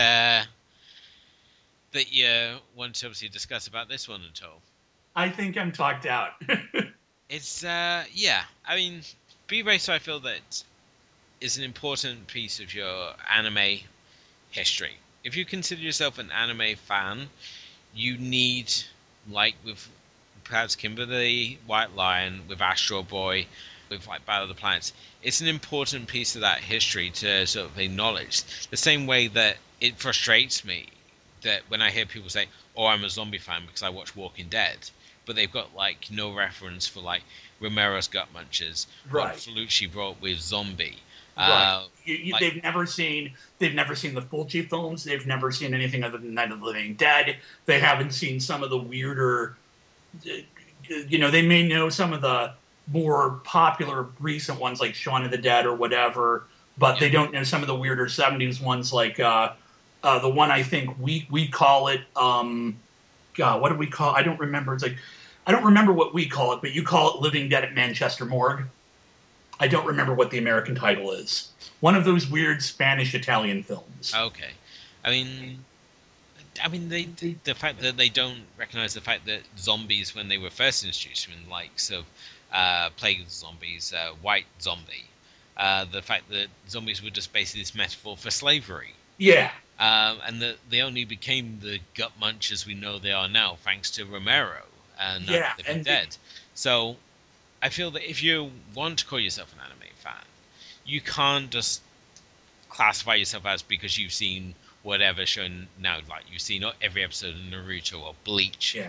that you want to obviously discuss about this one at all? I think I'm talked out. It's yeah. I mean, Speed Racer, I feel that is an important piece of your anime history. If you consider yourself an anime fan, you need, like with perhaps Kimberly White Lion, with Astro Boy, with like Battle of the Planets. It's an important piece of that history to sort of acknowledge. The same way that it frustrates me that when I hear people say, "Oh, I'm a zombie fan because I watch Walking Dead," but they've got like no reference for like Romero's Gut Munchers, Right. what Felucci brought with Zombie. Right. Like- they've never seen the Fulci films. They've never seen anything other than Night of the Living Dead. They haven't seen some of the weirder, they may know some of the more popular recent ones like Shaun of the Dead or whatever, but they don't know some of the weirder 70s ones like the one I think we call it, God, what do we call it? I don't remember. It's like, I don't remember what we call it, but you call it Living Dead at Manchester Morgue. I don't remember what the American title is. One of those weird Spanish-Italian films. Okay. I mean, the fact that they don't recognize the fact that zombies, when they were first introduced in likes of Plague of the Zombies, White Zombie, the fact that zombies were just basically this metaphor for slavery. Yeah. And that they only became the gut munchers we know they are now, thanks to Romero and Living Dead. So I feel that if you want to call yourself an anime fan, you can't just classify yourself as because you've seen whatever show now. Like you've seen every episode of Naruto or Bleach. Yeah,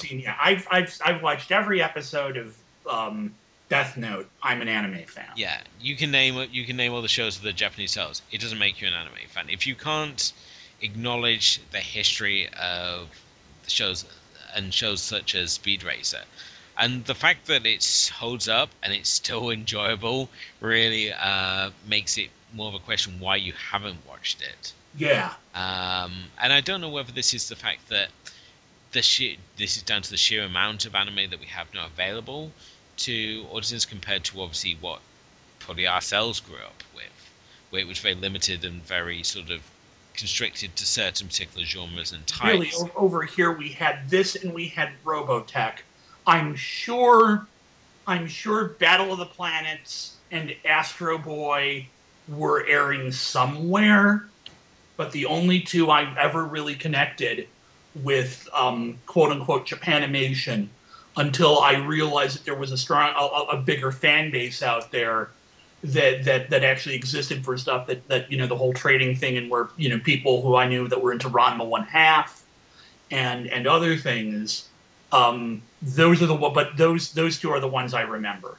I've watched every episode of Death Note. I'm an anime fan. Yeah, you can name all the shows of the Japanese titles. It doesn't make you an anime fan. If you can't acknowledge the history of the shows and shows such as Speed Racer, and the fact that it holds up and it's still enjoyable really makes it more of a question why you haven't watched it. Yeah. And I don't know whether this is the fact that this is down to the sheer amount of anime that we have now available to audiences compared to obviously what probably ourselves grew up with, where it was very limited and very sort of constricted to certain particular genres and types. Really, over here we had this and we had Robotech. I'm sure Battle of the Planets and Astro Boy were airing somewhere, but the only two I've ever really connected with quote-unquote Japanimation until I realized that there was a bigger fan base out there that actually existed for stuff that the whole trading thing, and where people who I knew that were into Ranma 1/2 and other things. Those two are the ones I remember.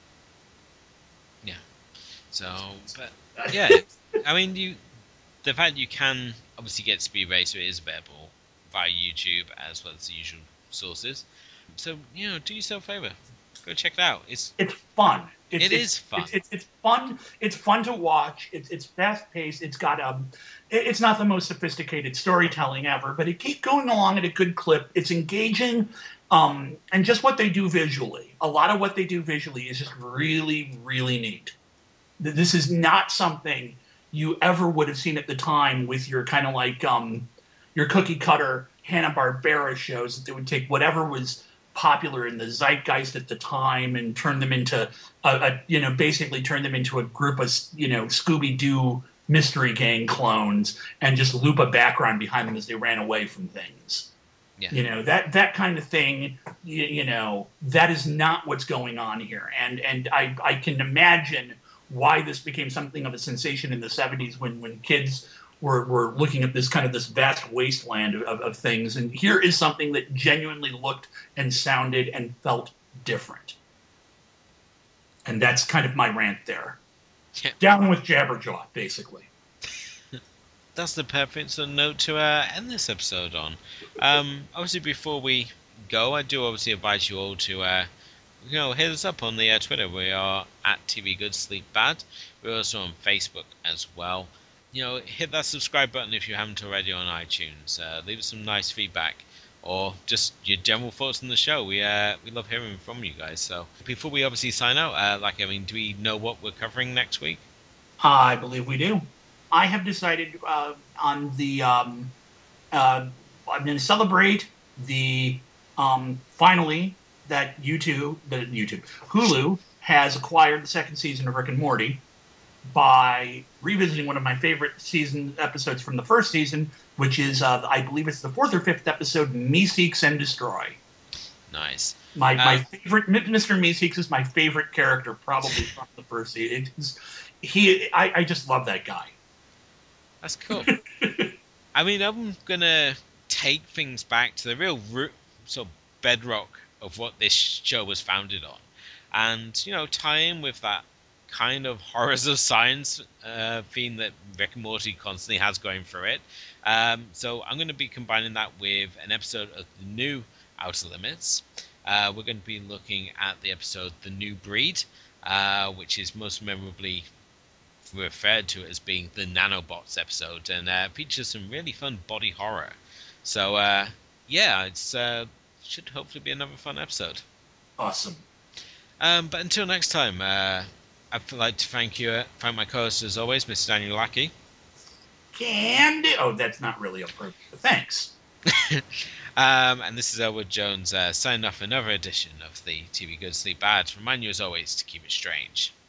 Yeah. So, but yeah, I mean, the fact you can obviously get Speed Racer is available via YouTube as well as the usual sources. So do yourself a favor, go check it out. It's fun. It is fun. It's fun. It's fun to watch. It's fast paced. It's got it's not the most sophisticated storytelling ever, but it keeps going along at a good clip. It's engaging. And just what they do visually. A lot of what they do visually is just really, really neat. This is not something you ever would have seen at the time with your kind of like your cookie cutter Hanna-Barbera shows that they would take whatever was popular in the zeitgeist at the time and turn them into basically turn them into a group of Scooby-Doo mystery gang clones and just loop a background behind them as they ran away from things. Yeah. That kind of thing, that is not what's going on here. And I can imagine why this became something of a sensation in the 70s when kids were looking at this vast wasteland of things. And here is something that genuinely looked and sounded and felt different. And that's kind of my rant there. Yeah. Down with Jabberjaw, basically. That's the perfect sort of note to end this episode on. Obviously, before we go, I do obviously advise you all to hit us up on the Twitter. We are at TV Good Sleep Bad. We're also on Facebook as well. Hit that subscribe button if you haven't already on iTunes. Leave us some nice feedback or just your general thoughts on the show. We love hearing from you guys. So before we obviously sign out, do we know what we're covering next week? I believe we do. I have decided on the I'm going to celebrate the finally that Hulu has acquired the second season of Rick and Morty by revisiting one of my favorite season episodes from the first season, which is I believe it's the 4th or 5th episode, Me Seeks and Destroy. Nice. My favorite Mr. Meeseeks is my favorite character, probably from the first season. I just love that guy. That's cool. I mean, I'm gonna take things back to the real root, sort of bedrock of what this show was founded on, and tie in with that kind of horrors of science theme that Rick and Morty constantly has going through it. So I'm going to be combining that with an episode of the new Outer Limits. We're going to be looking at the episode The New Breed, which is most memorably referred to as being the Nanobots episode, and features some really fun body horror. So it's should hopefully be another fun episode. Awesome. But until next time, I'd like to thank my co-host as always, Mr. Daniel Lackey. Candy. Oh, that's not really appropriate. But thanks. And this is Elwood Jones signing off another edition of the TV Good Sleep Bad. Remind you as always to keep it strange.